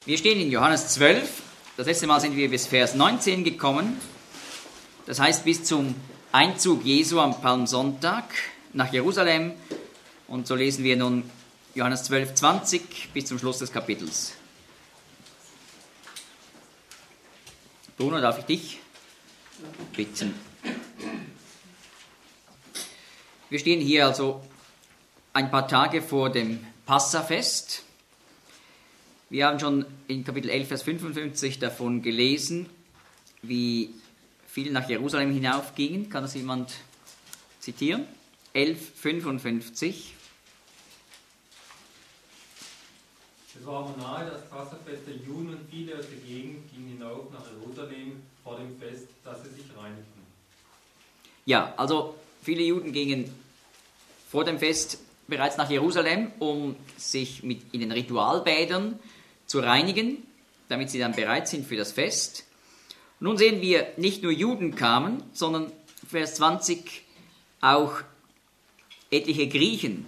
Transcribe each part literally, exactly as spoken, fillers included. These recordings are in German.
Wir stehen in Johannes zwölf. Das letzte Mal sind wir bis Vers neunzehn gekommen. Das heißt bis zum Einzug Jesu am Palmsonntag nach Jerusalem. Und so lesen wir nun Johannes zwölf, zwanzig bis zum Schluss des Kapitels. Bruno, darf ich dich bitten? Wir stehen hier also ein paar Tage vor dem Passafest. Wir haben schon in Kapitel elf, Vers fünfundfünfzig davon gelesen, wie viele nach Jerusalem hinaufgingen. Kann das jemand zitieren? elf, fünfundfünfzig. Es war aber nahe das Passafest der Juden und viele aus der Gegend gingen hinauf nach Jerusalem vor dem Fest, dass sie sich reinigten. Ja, also viele Juden gingen vor dem Fest bereits nach Jerusalem, um sich mit in den Ritualbädern zu reinigen, damit sie dann bereit sind für das Fest. Nun sehen wir, nicht nur Juden kamen, sondern Vers zwanzig auch etliche Griechen.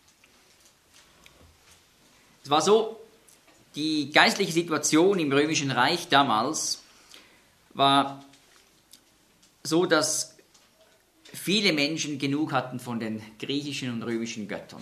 Es war so, die geistliche Situation im Römischen Reich damals war so, dass viele Menschen genug hatten von den griechischen und römischen Göttern.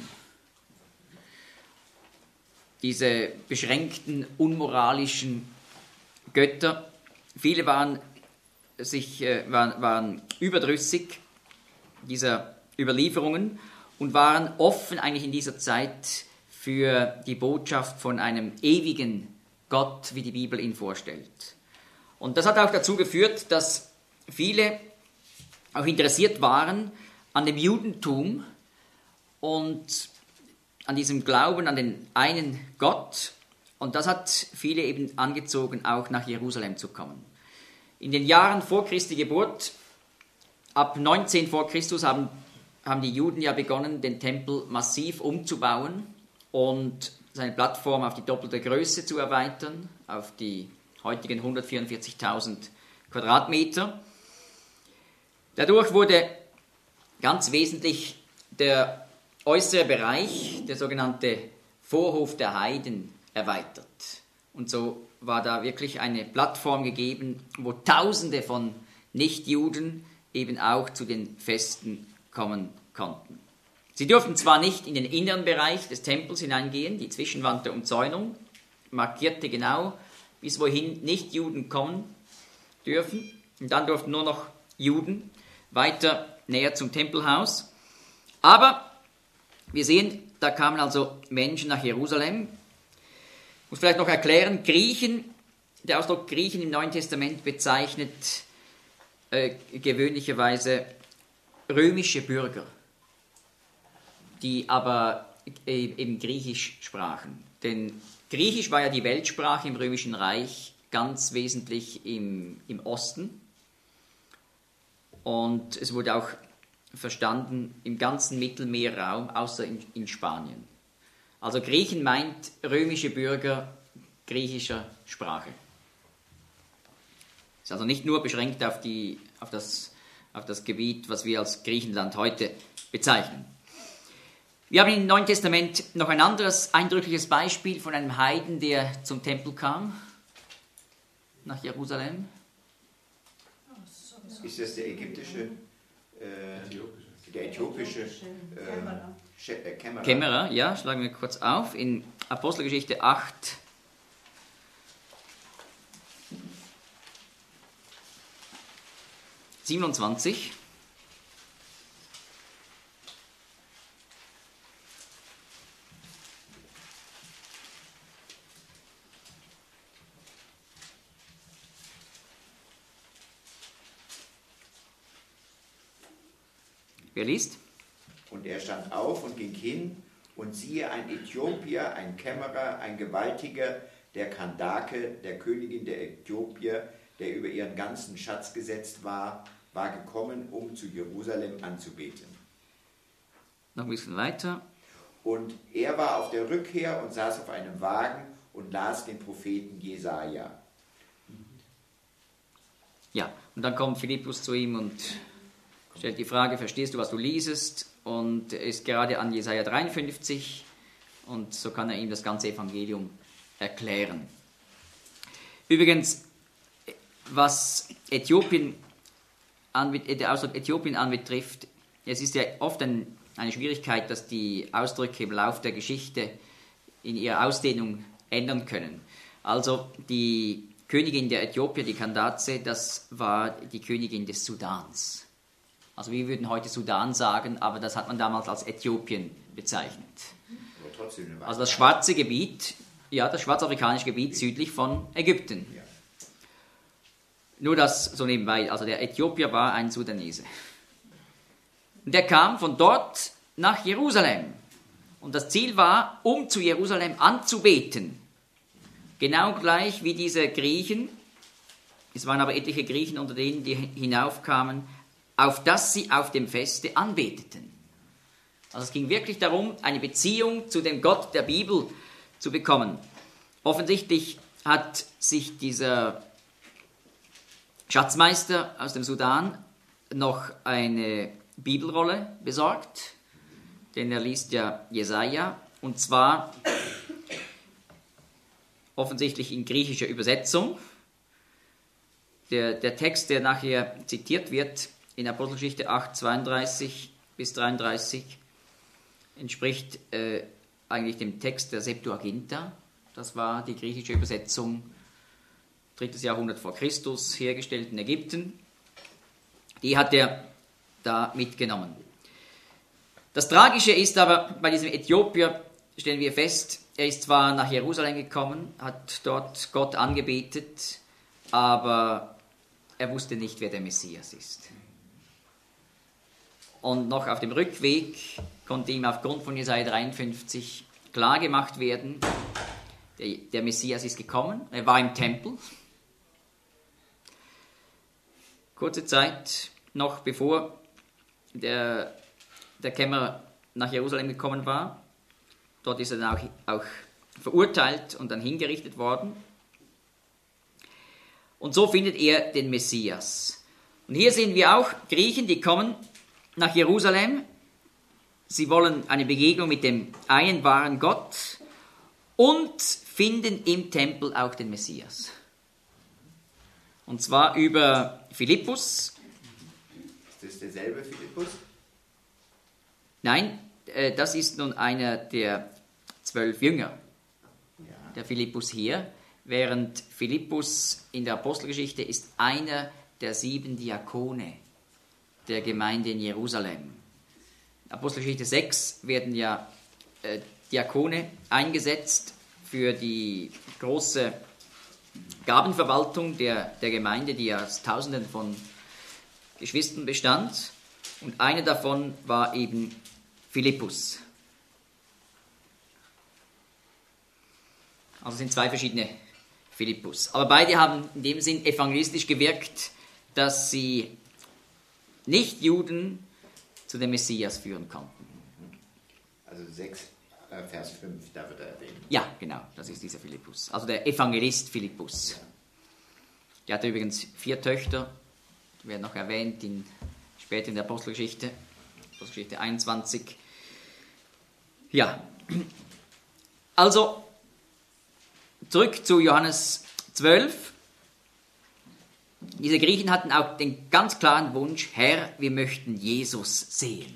Diese beschränkten, unmoralischen Götter, viele waren, sich, äh, waren, waren überdrüssig dieser Überlieferungen und waren offen eigentlich in dieser Zeit für die Botschaft von einem ewigen Gott, wie die Bibel ihn vorstellt. Und das hat auch dazu geführt, dass viele auch interessiert waren an dem Judentum und an diesem Glauben an den einen Gott. Und das hat viele eben angezogen, auch nach Jerusalem zu kommen. In den Jahren vor Christi Geburt, ab neunzehn vor Christus, haben, haben die Juden ja begonnen, den Tempel massiv umzubauen und seine Plattform auf die doppelte Größe zu erweitern, auf die heutigen hundertvierundvierzigtausend Quadratmeter. Dadurch wurde ganz wesentlich der äußere Bereich, der sogenannte Vorhof der Heiden, erweitert. Und so war da wirklich eine Plattform gegeben, wo Tausende von Nichtjuden eben auch zu den Festen kommen konnten. Sie durften zwar nicht in den inneren Bereich des Tempels hineingehen, die Zwischenwand der Umzäunung markierte genau, bis wohin Nichtjuden kommen dürfen. Und dann durften nur noch Juden weiter näher zum Tempelhaus. Aber wir sehen, da kamen also Menschen nach Jerusalem. Ich muss vielleicht noch erklären, Griechen, der Ausdruck Griechen im Neuen Testament bezeichnet äh, gewöhnlicherweise römische Bürger, die aber äh, eben Griechisch sprachen. Denn Griechisch war ja die Weltsprache im Römischen Reich, ganz wesentlich im, im Osten. Und es wurde auch verstanden im ganzen Mittelmeerraum, außer in, in Spanien. Also Griechen meint römische Bürger griechischer Sprache. Ist also nicht nur beschränkt auf, die, auf, das, auf das Gebiet, was wir als Griechenland heute bezeichnen. Wir haben im Neuen Testament noch ein anderes eindrückliches Beispiel von einem Heiden, der zum Tempel kam, nach Jerusalem. Ist das der ägyptische, äh, der äthiopische äh, Kämmerer? Kämmerer, ja, schlagen wir kurz auf, in Apostelgeschichte acht, siebenundzwanzig. Wer liest? Und er stand auf und ging hin, und siehe, ein Äthiopier, ein Kämmerer, ein Gewaltiger, der Kandake, der Königin der Äthiopier, der über ihren ganzen Schatz gesetzt war, war gekommen, um zu Jerusalem anzubeten. Noch ein bisschen weiter. Und er war auf der Rückkehr und saß auf einem Wagen und las den Propheten Jesaja. Ja, und dann kommt Philippus zu ihm und stellt die Frage, verstehst du, was du liesest? Und er ist gerade an Jesaja dreiundfünfzig und so kann er ihm das ganze Evangelium erklären. Übrigens, was Äthiopien der Ausdruck Äthiopien anbetrifft, es ist ja oft ein, eine Schwierigkeit, dass die Ausdrücke im Lauf der Geschichte in ihrer Ausdehnung ändern können. Also die Königin der Äthiopier, die Candace, das war die Königin des Sudans. Also wir würden heute Sudan sagen, aber das hat man damals als Äthiopien bezeichnet. Also das schwarze Gebiet, ja, das schwarzafrikanische Gebiet südlich von Ägypten. Nur das so nebenbei, also der Äthiopier war ein Sudanese. Und der kam von dort nach Jerusalem. Und das Ziel war, um zu Jerusalem anzubeten. Genau gleich wie diese Griechen, es waren aber etliche Griechen unter denen, die hinaufkamen, auf dass sie auf dem Feste anbeteten. Also es ging wirklich darum, eine Beziehung zu dem Gott der Bibel zu bekommen. Offensichtlich hat sich dieser Schatzmeister aus dem Sudan noch eine Bibelrolle besorgt, denn er liest ja Jesaja, und zwar offensichtlich in griechischer Übersetzung. Der, der Text, der nachher zitiert wird in Apostelgeschichte acht, zweiunddreißig bis dreiunddreißig, entspricht äh, eigentlich dem Text der Septuaginta. Das war die griechische Übersetzung, drittes Jahrhundert vor Christus, hergestellt in Ägypten. Die hat er da mitgenommen. Das Tragische ist aber, bei diesem Äthiopier stellen wir fest, er ist zwar nach Jerusalem gekommen, hat dort Gott angebetet, aber er wusste nicht, wer der Messias ist. Und noch auf dem Rückweg konnte ihm aufgrund von Jesaja dreiundfünfzig klar gemacht werden, der, der Messias ist gekommen, er war im Tempel. Kurze Zeit noch bevor der, der Kämmerer nach Jerusalem gekommen war, dort ist er dann auch, auch verurteilt und dann hingerichtet worden. Und so findet er den Messias. Und hier sehen wir auch Griechen, die kommen nach Jerusalem. Sie wollen eine Begegnung mit dem einen wahren Gott und finden im Tempel auch den Messias. Und zwar über Philippus. Ist das derselbe Philippus? Nein, äh, das ist nun einer der zwölf Jünger, Ja. der Philippus hier, während Philippus in der Apostelgeschichte ist einer der sieben Diakone der Gemeinde in Jerusalem. In Apostelgeschichte sechs werden ja äh, Diakone eingesetzt für die große Gabenverwaltung der, der Gemeinde, die aus Tausenden von Geschwistern bestand. Und einer davon war eben Philippus. Also es sind zwei verschiedene Philippus. Aber beide haben in dem Sinn evangelistisch gewirkt, dass sie Nicht-Juden zu dem Messias führen konnten. Also sechs, äh, Vers fünf, da wird er erwähnt. Ja, genau, das ist dieser Philippus. Also der Evangelist Philippus. Ja. Der hatte übrigens vier Töchter, die werden noch erwähnt in, später in der Apostelgeschichte, Apostelgeschichte einundzwanzig. Ja, also zurück zu Johannes zwölf. Diese Griechen hatten auch den ganz klaren Wunsch, Herr, wir möchten Jesus sehen.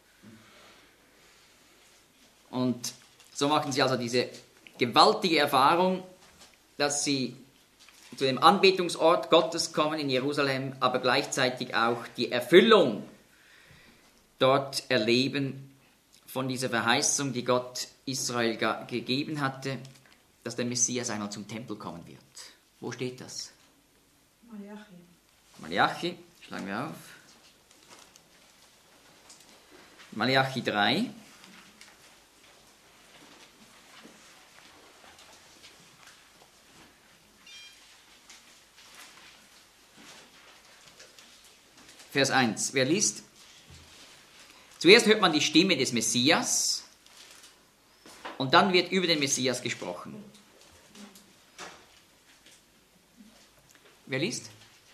Und so machen sie also diese gewaltige Erfahrung, dass sie zu dem Anbetungsort Gottes kommen in Jerusalem, aber gleichzeitig auch die Erfüllung dort erleben von dieser Verheißung, die Gott Israel gegeben hatte, dass der Messias einmal zum Tempel kommen wird. Wo steht das? Malachi. Malachi, schlagen wir auf. Malachi drei. Vers eins. Wer liest? Zuerst hört man die Stimme des Messias und dann wird über den Messias gesprochen. Wer liest?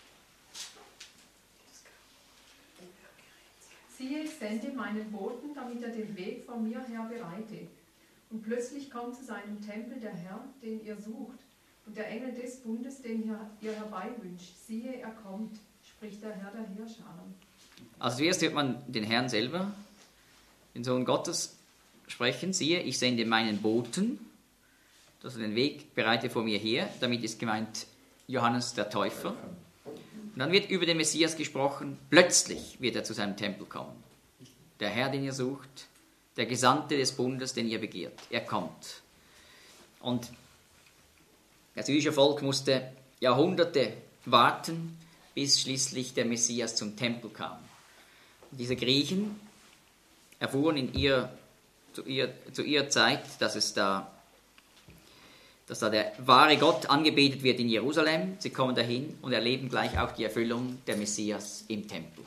Siehe, ich sende meinen Boten, damit er den Weg von mir her bereite. Und plötzlich kommt zu seinem Tempel der Herr, den ihr sucht. Und der Engel des Bundes, den ihr, ihr herbeiwünscht, siehe, er kommt, spricht der Herr der Heerscharen. Also zuerst hört man den Herrn selber, den Sohn Gottes, sprechen, siehe, ich sende meinen Boten, dass er den Weg bereite vor mir her. Damit ist gemeint Johannes der Täufer. Und dann wird über den Messias gesprochen, plötzlich wird er zu seinem Tempel kommen. Der Herr, den ihr sucht, der Gesandte des Bundes, den ihr begehrt, er kommt. Und das jüdische Volk musste Jahrhunderte warten, bis schließlich der Messias zum Tempel kam. Und diese Griechen erfuhren in ihr, zu, ihr, zu ihrer Zeit, dass es da, dass da der wahre Gott angebetet wird in Jerusalem. Sie kommen dahin und erleben gleich auch die Erfüllung der Messias im Tempel.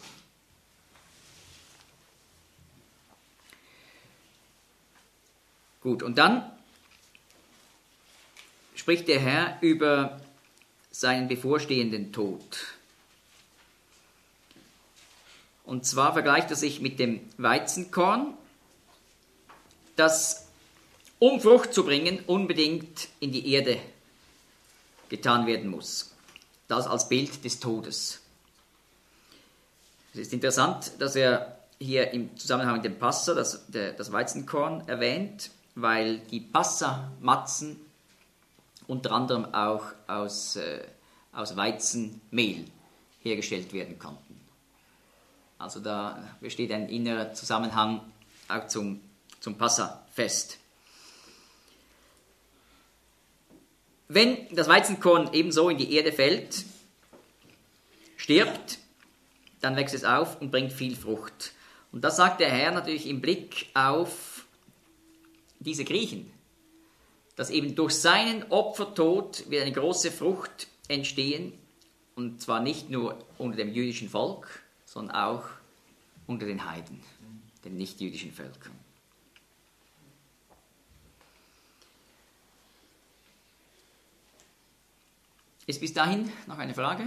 Gut, und dann spricht der Herr über seinen bevorstehenden Tod. Und zwar vergleicht er sich mit dem Weizenkorn, das, um Frucht zu bringen, unbedingt in die Erde getan werden muss. Das als Bild des Todes. Es ist interessant, dass er hier im Zusammenhang mit dem Passa das, der, das Weizenkorn erwähnt, weil die Passa-Matzen unter anderem auch aus, äh, aus Weizenmehl hergestellt werden konnten. Also da besteht ein innerer Zusammenhang auch zum, zum Passa-Fest. Wenn das Weizenkorn ebenso in die Erde fällt, stirbt, dann wächst es auf und bringt viel Frucht. Und das sagt der Herr natürlich im Blick auf diese Griechen, dass eben durch seinen Opfertod wird eine große Frucht entstehen, und zwar nicht nur unter dem jüdischen Volk, sondern auch unter den Heiden, den nicht-jüdischen Völkern. Ist bis dahin noch eine Frage?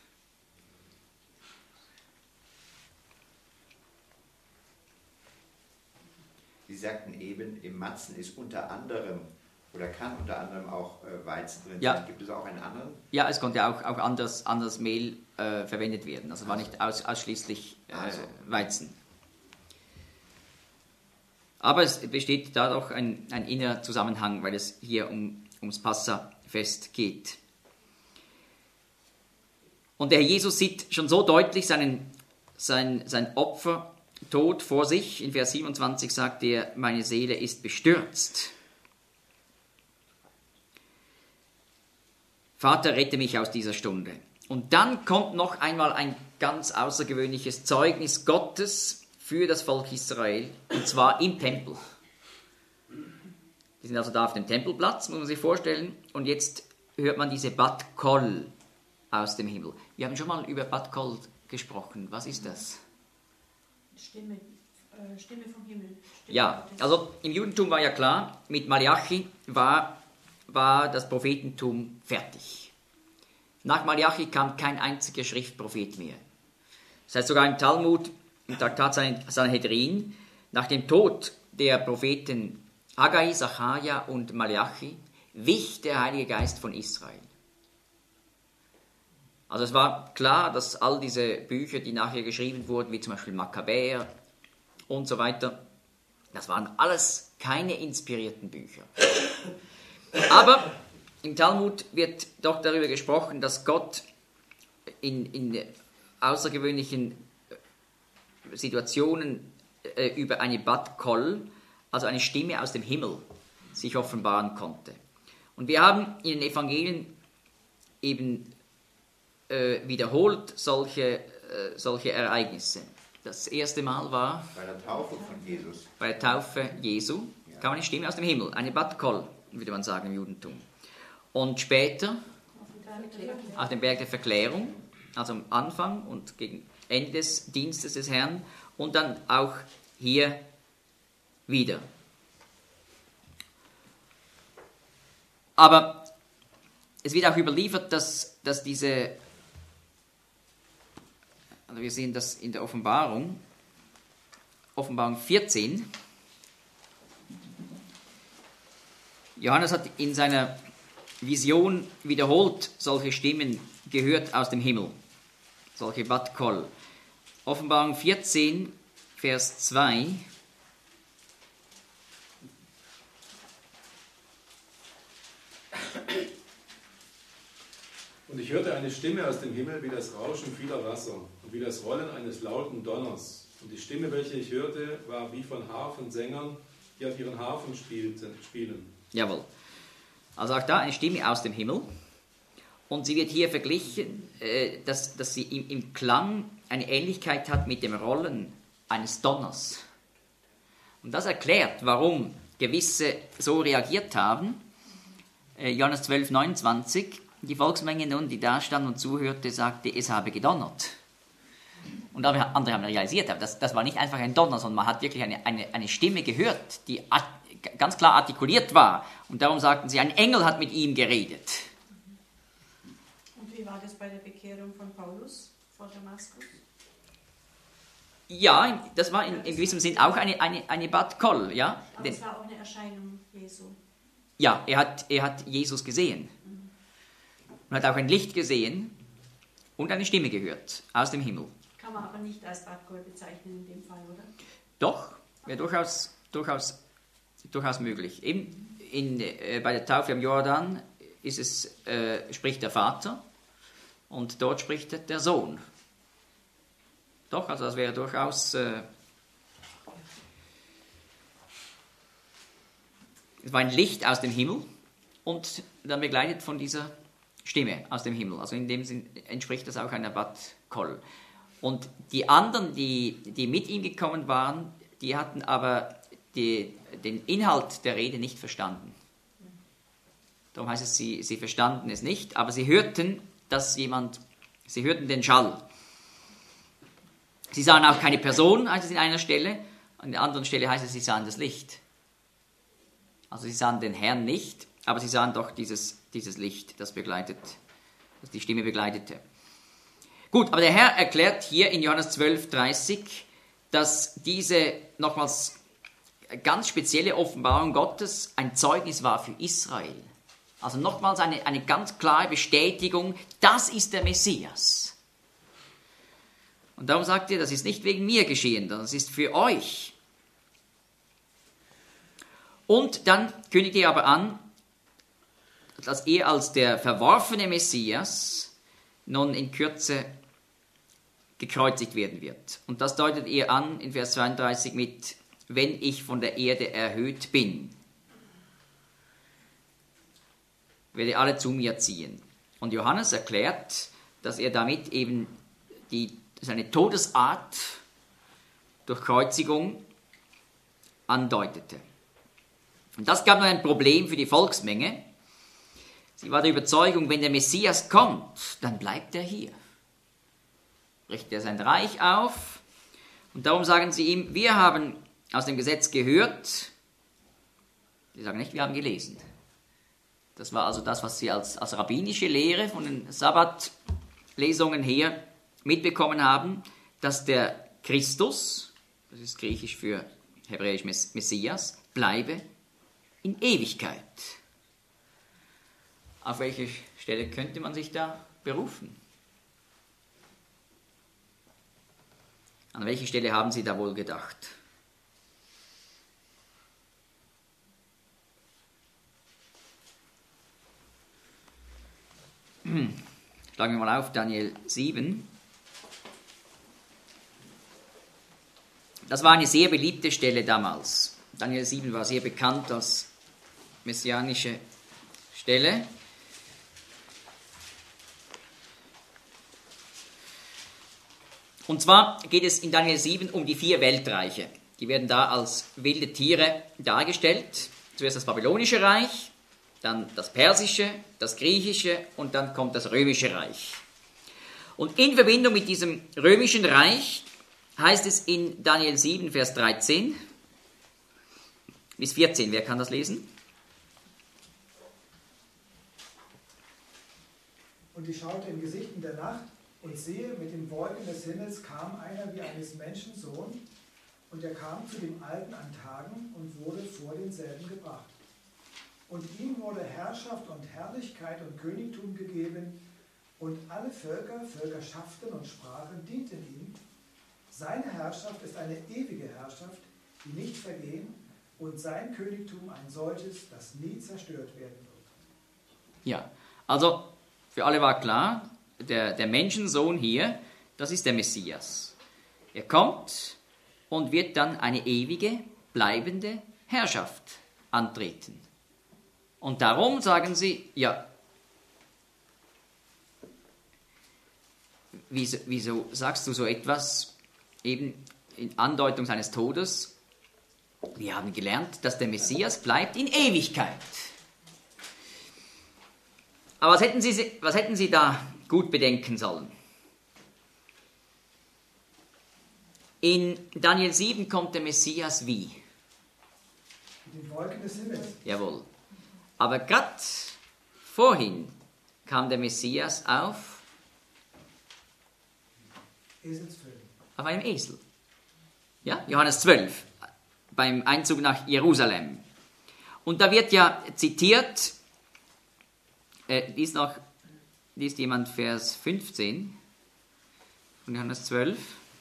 Sie sagten eben, im Matzen ist unter anderem oder kann unter anderem auch äh, Weizen drin Ja. sein. Gibt es auch einen anderen? Ja, es konnte auch, auch anders, anderes Mehl äh, verwendet werden. Also es war nicht aus, ausschließlich äh, Also. Weizen. Aber es besteht da doch ein, ein innerer Zusammenhang, weil es hier um, ums Passafest geht. Und der Herr Jesus sieht schon so deutlich seinen, sein, sein Opfertod vor sich. In Vers siebenundzwanzig sagt er, meine Seele ist bestürzt. Vater, rette mich aus dieser Stunde. Und dann kommt noch einmal ein ganz außergewöhnliches Zeugnis Gottes für das Volk Israel, und zwar im Tempel. Die sind also da auf dem Tempelplatz, muss man sich vorstellen, und jetzt hört man diese Bat Kol aus dem Himmel. Wir haben schon mal über Bat Kol gesprochen. Was ist das? Stimme, äh, Stimme vom Himmel. Stimme Ja, Gottes. also im Judentum war ja klar, mit Malachi war, war das Prophetentum fertig. Nach Malachi kam kein einziger Schriftprophet mehr. Das heißt sogar im Talmud, im Traktat Sanhedrin, nach dem Tod der Propheten Haggai, Sacharja und Malachi, wich der Heilige Geist von Israel. Also es war klar, dass all diese Bücher, die nachher geschrieben wurden, wie zum Beispiel Makkabäer und so weiter, das waren alles keine inspirierten Bücher. Aber im Talmud wird doch darüber gesprochen, dass Gott in, in außergewöhnlichen Situationen äh, über eine Bat Kol, also eine Stimme aus dem Himmel, sich offenbaren konnte. Und wir haben in den Evangelien eben äh, wiederholt solche, äh, solche Ereignisse. Das erste Mal war Bei der Taufe von Jesus. bei der Taufe Jesu, kam eine Stimme aus dem Himmel, eine Bat Kol, würde man sagen im Judentum. Und später auf dem Berg der Verklärung, also am Anfang und gegen Ende des Dienstes des Herrn, und dann auch hier wieder. Aber es wird auch überliefert, dass, dass diese, also wir sehen das in der Offenbarung, Offenbarung vierzehn, Johannes hat in seiner Vision wiederholt solche Stimmen gehört aus dem Himmel, solche Bat Kol. Offenbarung vierzehn, Vers zwei. Und ich hörte eine Stimme aus dem Himmel wie das Rauschen vieler Wasser und wie das Rollen eines lauten Donners. Und die Stimme, welche ich hörte, war wie von Harfensängern, die auf ihren Harfen spielten, spielen. Jawohl. Also auch da eine Stimme aus dem Himmel. Und sie wird hier verglichen, äh, dass, dass sie im, im Klang eine Ähnlichkeit hat mit dem Rollen eines Donners. Und das erklärt, warum gewisse so reagiert haben. Äh, Johannes zwölf, neunundzwanzig. Die Volksmenge nun, die da stand und zuhörte, sagte, es habe gedonnert. Und andere haben realisiert, aber das, das war nicht einfach ein Donner, sondern man hat wirklich eine, eine, eine Stimme gehört, die at, ganz klar artikuliert war. Und darum sagten sie, ein Engel hat mit ihm geredet. Und wie war das bei der Bekehrung von Paulus vor Damaskus? Ja, das war in, in gewissem Sinn auch eine, eine, eine Bat Kol. Ja? Aber Denn, es war auch eine Erscheinung Jesu. ja, er hat, er hat Jesus gesehen. Und hat auch ein Licht gesehen und eine Stimme gehört aus dem Himmel. Kann man aber nicht als Bat Kol bezeichnen in dem Fall, oder? Doch, wäre durchaus, durchaus, durchaus möglich. Eben in, äh, bei der Taufe am Jordan ist es, äh, spricht der Vater und dort spricht der Sohn. Doch, also das wäre durchaus... Äh, es war ein Licht aus dem Himmel und dann begleitet von dieser Stimme aus dem Himmel. Also in dem Sinn entspricht das auch einer Bat Kol. Und die anderen, die, die mit ihm gekommen waren, die hatten aber die, den Inhalt der Rede nicht verstanden. Darum heißt es, sie, sie verstanden es nicht, aber sie hörten, dass jemand, sie hörten den Schall. Sie sahen auch keine Person, heißt es in einer Stelle, an der anderen Stelle heißt es, sie sahen das Licht. Also sie sahen den Herrn nicht, aber sie sahen doch dieses, dieses Licht, das begleitet, das die Stimme begleitete. Gut, aber der Herr erklärt hier in Johannes zwölf, dreißig, dass diese nochmals ganz spezielle Offenbarung Gottes ein Zeugnis war für Israel. Also nochmals eine, eine ganz klare Bestätigung, das ist der Messias. Und darum sagt er, das ist nicht wegen mir geschehen, das ist für euch. Und dann kündigt er aber an, dass er als der verworfene Messias nun in Kürze gekreuzigt werden wird. Und das deutet er an in Vers zweiunddreißig mit, wenn ich von der Erde erhöht bin, werde alle zu mir ziehen. Und Johannes erklärt, dass er damit eben die, seine Todesart durch Kreuzigung andeutete. Und das gab nun ein Problem für die Volksmenge. Sie war der Überzeugung, wenn der Messias kommt, dann bleibt er hier. Richtet er sein Reich auf. Und darum sagen sie ihm, wir haben aus dem Gesetz gehört. Sie sagen nicht, wir haben gelesen. Das war also das, was sie als, als rabbinische Lehre von den Sabbatlesungen her mitbekommen haben, dass der Christus, das ist griechisch für hebräisch Messias, bleibe in Ewigkeit. Auf welche Stelle könnte man sich da berufen? An welche Stelle haben Sie da wohl gedacht? Hm. Schlagen wir mal auf, Daniel sieben. Das war eine sehr beliebte Stelle damals. Daniel sieben war sehr bekannt als messianische Stelle. Und zwar geht es in Daniel sieben um die vier Weltreiche. Die werden da als wilde Tiere dargestellt. Zuerst das babylonische Reich, dann das persische, das griechische und dann kommt das römische Reich. Und in Verbindung mit diesem römischen Reich heißt es in Daniel sieben, Vers dreizehn bis vierzehn. Wer kann das lesen? Und ich schaute im Gesicht in der Nacht und sehe, mit den Wolken des Himmels kam einer wie eines Menschen Sohn, und er kam zu dem Alten an Tagen und wurde vor denselben gebracht. Und ihm wurde Herrschaft und Herrlichkeit und Königtum gegeben, und alle Völker, Völkerschaften und Sprachen dienten ihm. Seine Herrschaft ist eine ewige Herrschaft, die nicht vergehen, und sein Königtum ein solches, das nie zerstört werden wird. Ja, also für alle war klar, der, der Menschensohn hier, das ist der Messias. Er kommt und wird dann eine ewige, bleibende Herrschaft antreten. Und darum sagen sie, ja, wieso, wieso sagst du so etwas, eben in Andeutung seines Todes? Wir haben gelernt, dass der Messias bleibt in Ewigkeit. Aber was hätten Sie, was hätten Sie da gut bedenken sollen? In Daniel sieben kommt der Messias wie? Mit den Wolken des Himmels. Jawohl. Aber gerade vorhin kam der Messias auf, Eselsfüllen. auf einem Esel. Ja, Johannes zwölf, beim Einzug nach Jerusalem. Und da wird ja zitiert, äh, liest noch, liest jemand Vers fünfzehn von Johannes zwölf.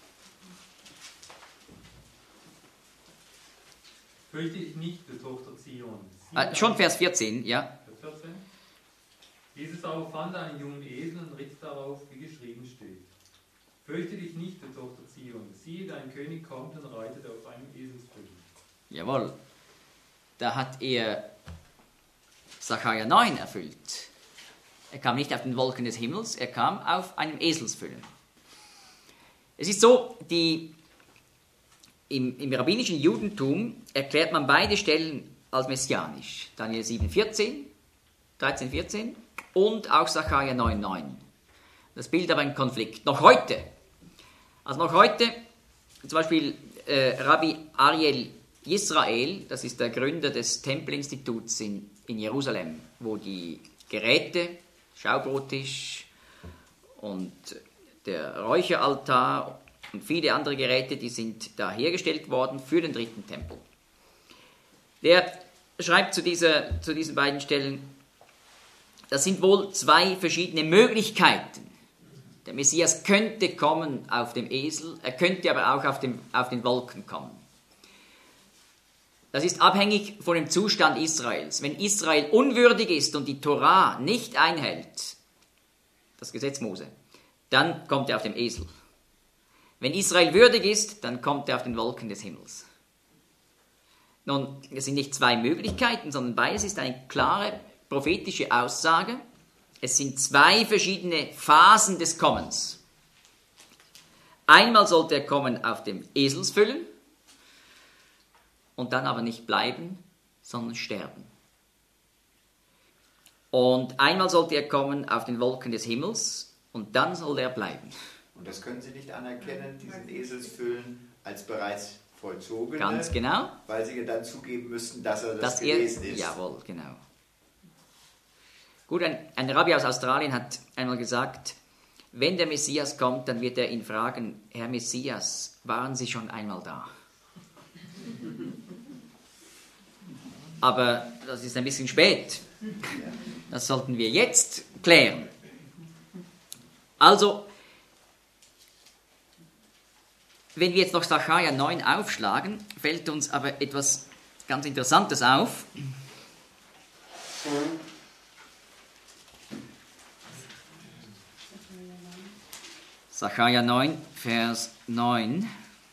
Fürchte dich nicht, du Tochter Zion. Äh, schon Vers vierzehn, ja. Vers vierzehn. Jesus aber fand einen jungen Esel und ritt darauf, wie geschrieben steht. Fürchte dich nicht, du Tochter Zion. Siehe, dein König kommt und reitet auf einem Eselsfüllen. Jawohl. Da hat er Sacharja neun erfüllt. Er kam nicht auf den Wolken des Himmels, er kam auf einem Eselsfüllen. Es ist so, die, im, im rabbinischen Judentum erklärt man beide Stellen als messianisch. Daniel sieben, vierzehn, dreizehn, vierzehn und auch Sacharja neun, neun. Das bildet aber einen Konflikt. Noch heute, also noch heute, zum Beispiel äh, Rabbi Ariel Yisrael, das ist der Gründer des Tempelinstituts in, in Jerusalem, wo die Geräte, Schaubrotisch und der Räucheraltar und viele andere Geräte, die sind da hergestellt worden für den dritten Tempel. Der schreibt zu, dieser, zu diesen beiden Stellen, das sind wohl zwei verschiedene Möglichkeiten. Der Messias könnte kommen auf dem Esel, er könnte aber auch auf, dem, auf den Wolken kommen. Das ist abhängig von dem Zustand Israels. Wenn Israel unwürdig ist und die Torah nicht einhält, das Gesetz Mose, dann kommt er auf dem Esel. Wenn Israel würdig ist, dann kommt er auf den Wolken des Himmels. Nun, es sind nicht zwei Möglichkeiten, sondern beides ist eine klare prophetische Aussage. Es sind zwei verschiedene Phasen des Kommens. Einmal sollte er kommen auf dem Eselsfüllen und dann aber nicht bleiben, sondern sterben. Und einmal sollte er kommen auf den Wolken des Himmels und dann soll er bleiben. Und das können Sie nicht anerkennen, diesen Eselsfüllen, als bereits vollzogen. Ganz genau. Weil Sie dann zugeben müssten, dass er das Dass gewesen er, ist. Jawohl, genau. Gut, ein, ein Rabbi aus Australien hat einmal gesagt, wenn der Messias kommt, dann wird er ihn fragen, Herr Messias, waren Sie schon einmal da? Aber das ist ein bisschen spät. Das sollten wir jetzt klären. Also, wenn wir jetzt noch Sacharja neun aufschlagen, fällt uns aber etwas ganz Interessantes auf. Sacharja neun, Vers neun.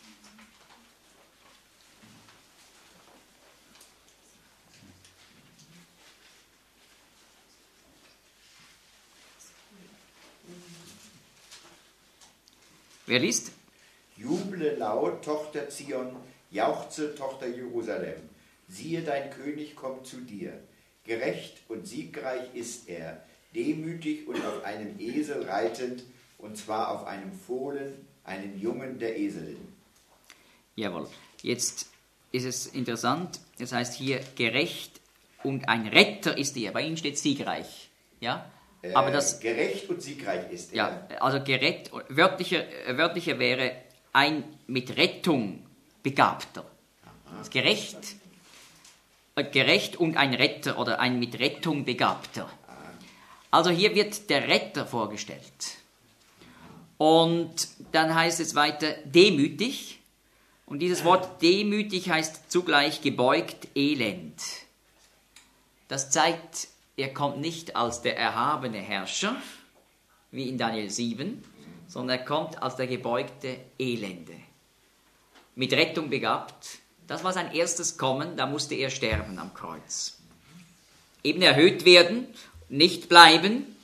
Wer liest? Juble laut, Tochter Zion, jauchze, Tochter Jerusalem. Siehe, dein König kommt zu dir. Gerecht und siegreich ist er, demütig und auf einem Esel reitend, und zwar auf einem Fohlen, einem Jungen der Eselin. Jawohl. Jetzt ist es interessant, das heißt hier gerecht und ein Retter ist er. Bei Ihnen steht siegreich. Ja? Äh, Aber das, gerecht und siegreich ist er. ja, also gerett, wörtlicher, wörtlicher wäre ein mit Rettung Begabter. Das gerecht gerecht und ein Retter oder ein mit Rettung Begabter. Also hier wird der Retter vorgestellt. Und dann heißt es weiter demütig. Und dieses Wort demütig heißt zugleich gebeugt, elend. Das zeigt, er kommt nicht als der erhabene Herrscher, wie in Daniel sieben, sondern er kommt als der gebeugte Elende. Mit Rettung begabt. Das war sein erstes Kommen, da musste er sterben am Kreuz. Eben erhöht werden, nicht bleiben.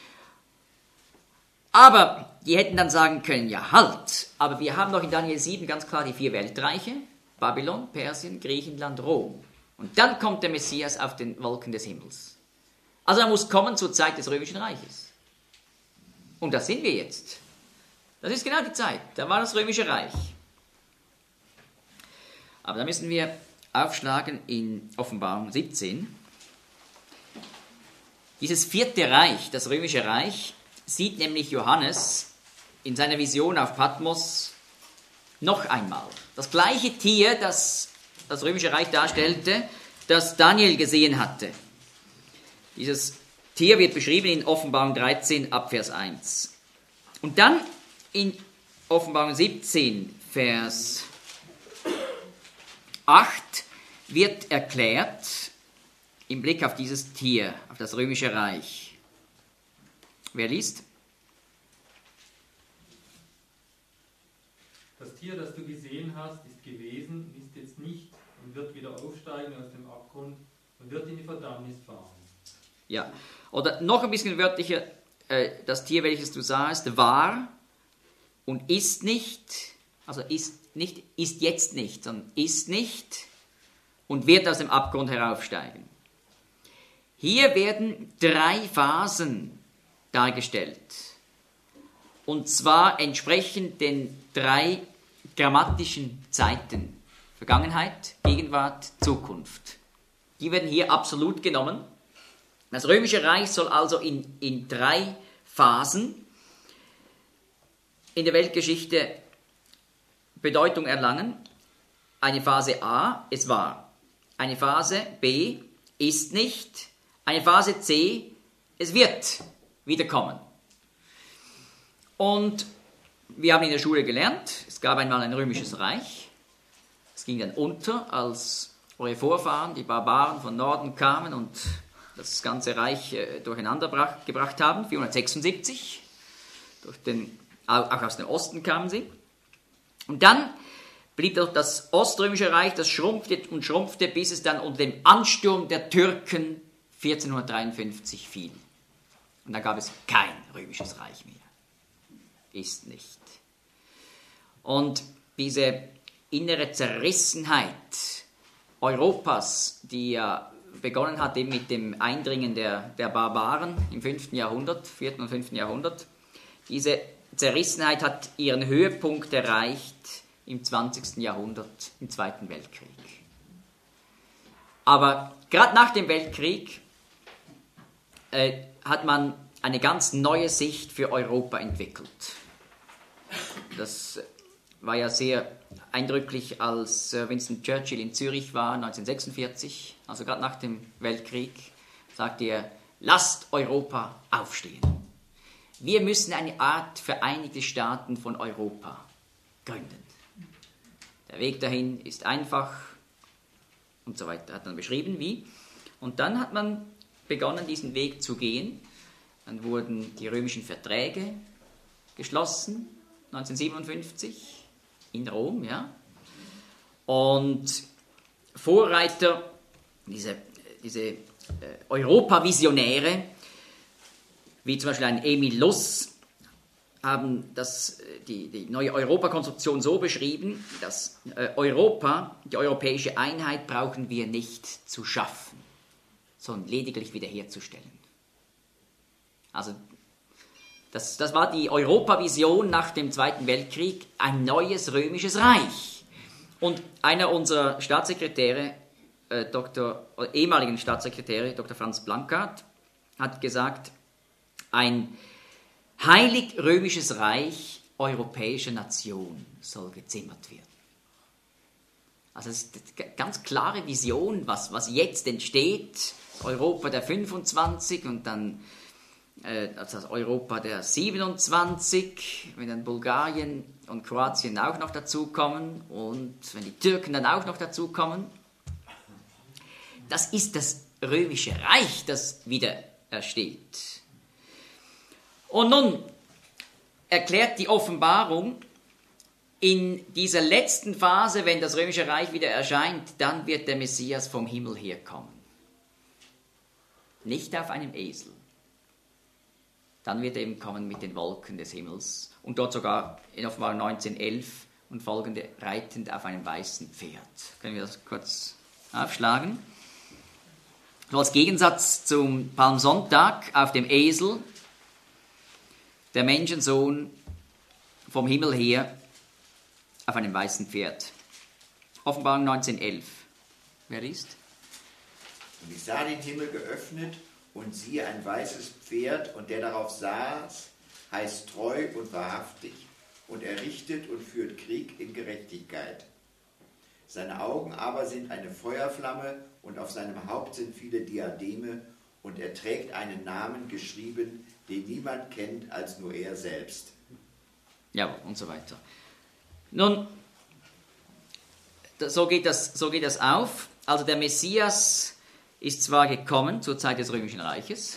Aber die hätten dann sagen können, ja halt, aber wir haben doch in Daniel sieben ganz klar die vier Weltreiche, Babylon, Persien, Griechenland, Rom. Und dann kommt der Messias auf den Wolken des Himmels. Also er muss kommen zur Zeit des Römischen Reiches. Und das sind wir jetzt. Das ist genau die Zeit, da war das Römische Reich. Aber da müssen wir aufschlagen in Offenbarung siebzehn. Dieses vierte Reich, das Römische Reich, sieht nämlich Johannes in seiner Vision auf Patmos noch einmal. Das gleiche Tier, das das Römische Reich darstellte, das Daniel gesehen hatte. Dieses Tier wird beschrieben in Offenbarung dreizehn, ab Vers eins. Und dann in Offenbarung siebzehn, Vers acht, wird erklärt, im Blick auf dieses Tier, auf das Römische Reich. Wer liest? Das Tier, das du gesehen hast, ist gewesen, ist jetzt nicht und wird wieder aufsteigen aus dem Abgrund und wird in die Verdammnis fahren. Ja, oder noch ein bisschen wörtlicher, äh, das Tier, welches du sahst, war und ist nicht, also ist nicht, ist jetzt nicht, sondern ist nicht und wird aus dem Abgrund heraufsteigen. Hier werden drei Phasen dargestellt. Und zwar entsprechend den drei grammatischen Zeiten. Vergangenheit, Gegenwart, Zukunft. Die werden hier absolut genommen. Das Römische Reich soll also in, in drei Phasen in der Weltgeschichte Bedeutung erlangen. Eine Phase A, es war. Eine Phase B, ist nicht. Eine Phase C, es wird wiederkommen. Und wir haben in der Schule gelernt, es gab einmal ein römisches Reich. Es ging dann unter, als eure Vorfahren, die Barbaren von Norden kamen und das ganze Reich äh, durcheinander brach, gebracht haben, vierhundertsechsundsiebzig. Durch den, auch aus dem Osten kamen sie. Und dann blieb doch das Oströmische Reich, das schrumpfte und schrumpfte, bis es dann unter dem Ansturm der Türken vierzehnhundertdreiundfünfzig fiel. Und dann gab es kein römisches Reich mehr. Ist nicht. Und diese innere Zerrissenheit Europas, die ja begonnen hat eben mit dem Eindringen der, der Barbaren im fünften Jahrhundert, vierten und fünften Jahrhundert, diese Zerrissenheit hat ihren Höhepunkt erreicht im zwanzigsten Jahrhundert, im Zweiten Weltkrieg. Aber gerade nach dem Weltkrieg äh, hat man eine ganz neue Sicht für Europa entwickelt. Das war ja sehr eindrücklich, als Winston Churchill in Zürich war, neunzehnhundertsechsundvierzig, also gerade nach dem Weltkrieg, sagte er, lasst Europa aufstehen. Wir müssen eine Art Vereinigte Staaten von Europa gründen. Der Weg dahin ist einfach und so weiter, hat man beschrieben, wie. Und dann hat man begonnen, diesen Weg zu gehen. Dann wurden die römischen Verträge geschlossen, neunzehnhundertsiebenundfünfzig, in Rom, ja. Und Vorreiter, diese, diese äh, Europa-Visionäre, wie zum Beispiel ein Emil Luss, haben das, die, die neue Europakonstruktion so beschrieben, dass äh, Europa, die europäische Einheit, brauchen wir nicht zu schaffen, sondern lediglich wiederherzustellen. Also das, das war die Europavision nach dem Zweiten Weltkrieg, ein neues römisches Reich. Und einer unserer Staatssekretäre, äh, Doktor, äh, ehemaligen Staatssekretäre, Doktor Franz Blanckart, hat gesagt, ein heilig-römisches Reich europäischer Nation soll gezimmert werden. Also es ist eine ganz klare Vision, was, was jetzt entsteht. Europa der fünfundzwanzig und dann äh, also das Europa der siebenundzwanzig, wenn dann Bulgarien und Kroatien auch noch dazukommen und wenn die Türken dann auch noch dazukommen. Das ist das römische Reich, das wieder ersteht. Und nun erklärt die Offenbarung, in dieser letzten Phase, wenn das römische Reich wieder erscheint, dann wird der Messias vom Himmel herkommen. Nicht auf einem Esel. Dann wird er eben kommen mit den Wolken des Himmels und dort sogar in Offenbarung neunzehn elf und folgende reitend auf einem weißen Pferd. Können wir das kurz aufschlagen? So als Gegensatz zum Palmsonntag auf dem Esel, der Menschensohn vom Himmel her auf einem weißen Pferd. Offenbarung neunzehn elf. Wer liest? Und ich sah den Himmel geöffnet und siehe ein weißes Pferd, und der darauf saß, heißt treu und wahrhaftig, und er richtet und führt Krieg in Gerechtigkeit. Seine Augen aber sind eine Feuerflamme, und auf seinem Haupt sind viele Diademe, und er trägt einen Namen geschrieben, den niemand kennt als nur er selbst. Ja, und so weiter. Nun, so geht das, so geht das auf. Also der Messias ist zwar gekommen zur Zeit des Römischen Reiches,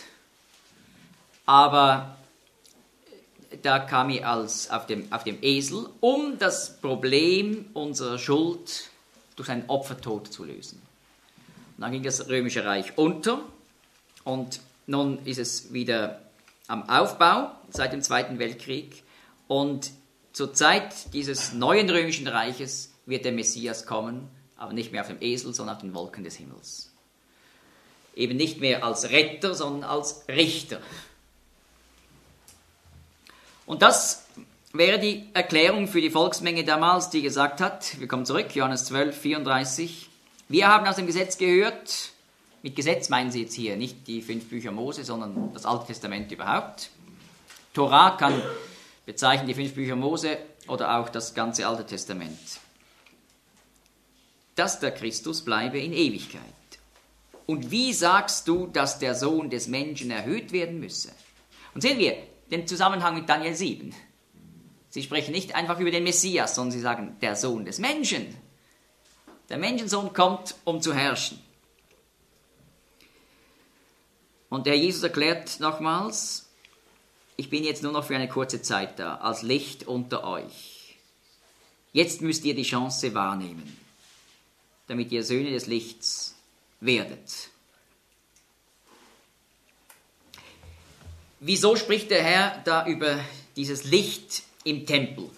aber da kam er als auf dem, auf dem Esel, um das Problem unserer Schuld durch einen Opfertod zu lösen. Und dann ging das Römische Reich unter und nun ist es wieder am Aufbau seit dem Zweiten Weltkrieg, und zur Zeit dieses neuen Römischen Reiches wird der Messias kommen, aber nicht mehr auf dem Esel, sondern auf den Wolken des Himmels. Eben nicht mehr als Retter, sondern als Richter. Und das wäre die Erklärung für die Volksmenge damals, die gesagt hat, wir kommen zurück, Johannes zwölf, vierunddreißig, wir haben aus dem Gesetz gehört, mit Gesetz meinen sie jetzt hier nicht die fünf Bücher Mose, sondern das Alte Testament überhaupt. Torah kann bezeichnen die fünf Bücher Mose oder auch das ganze Alte Testament. Dass der Christus bleibe in Ewigkeit. Und wie sagst du, dass der Sohn des Menschen erhöht werden müsse? Und sehen wir den Zusammenhang mit Daniel sieben. Sie sprechen nicht einfach über den Messias, sondern sie sagen, der Sohn des Menschen. Der Menschensohn kommt, um zu herrschen. Und der Jesus erklärt nochmals, ich bin jetzt nur noch für eine kurze Zeit da, als Licht unter euch. Jetzt müsst ihr die Chance wahrnehmen, damit ihr Söhne des Lichts werdet. Wieso spricht der Herr da über dieses Licht im Tempel?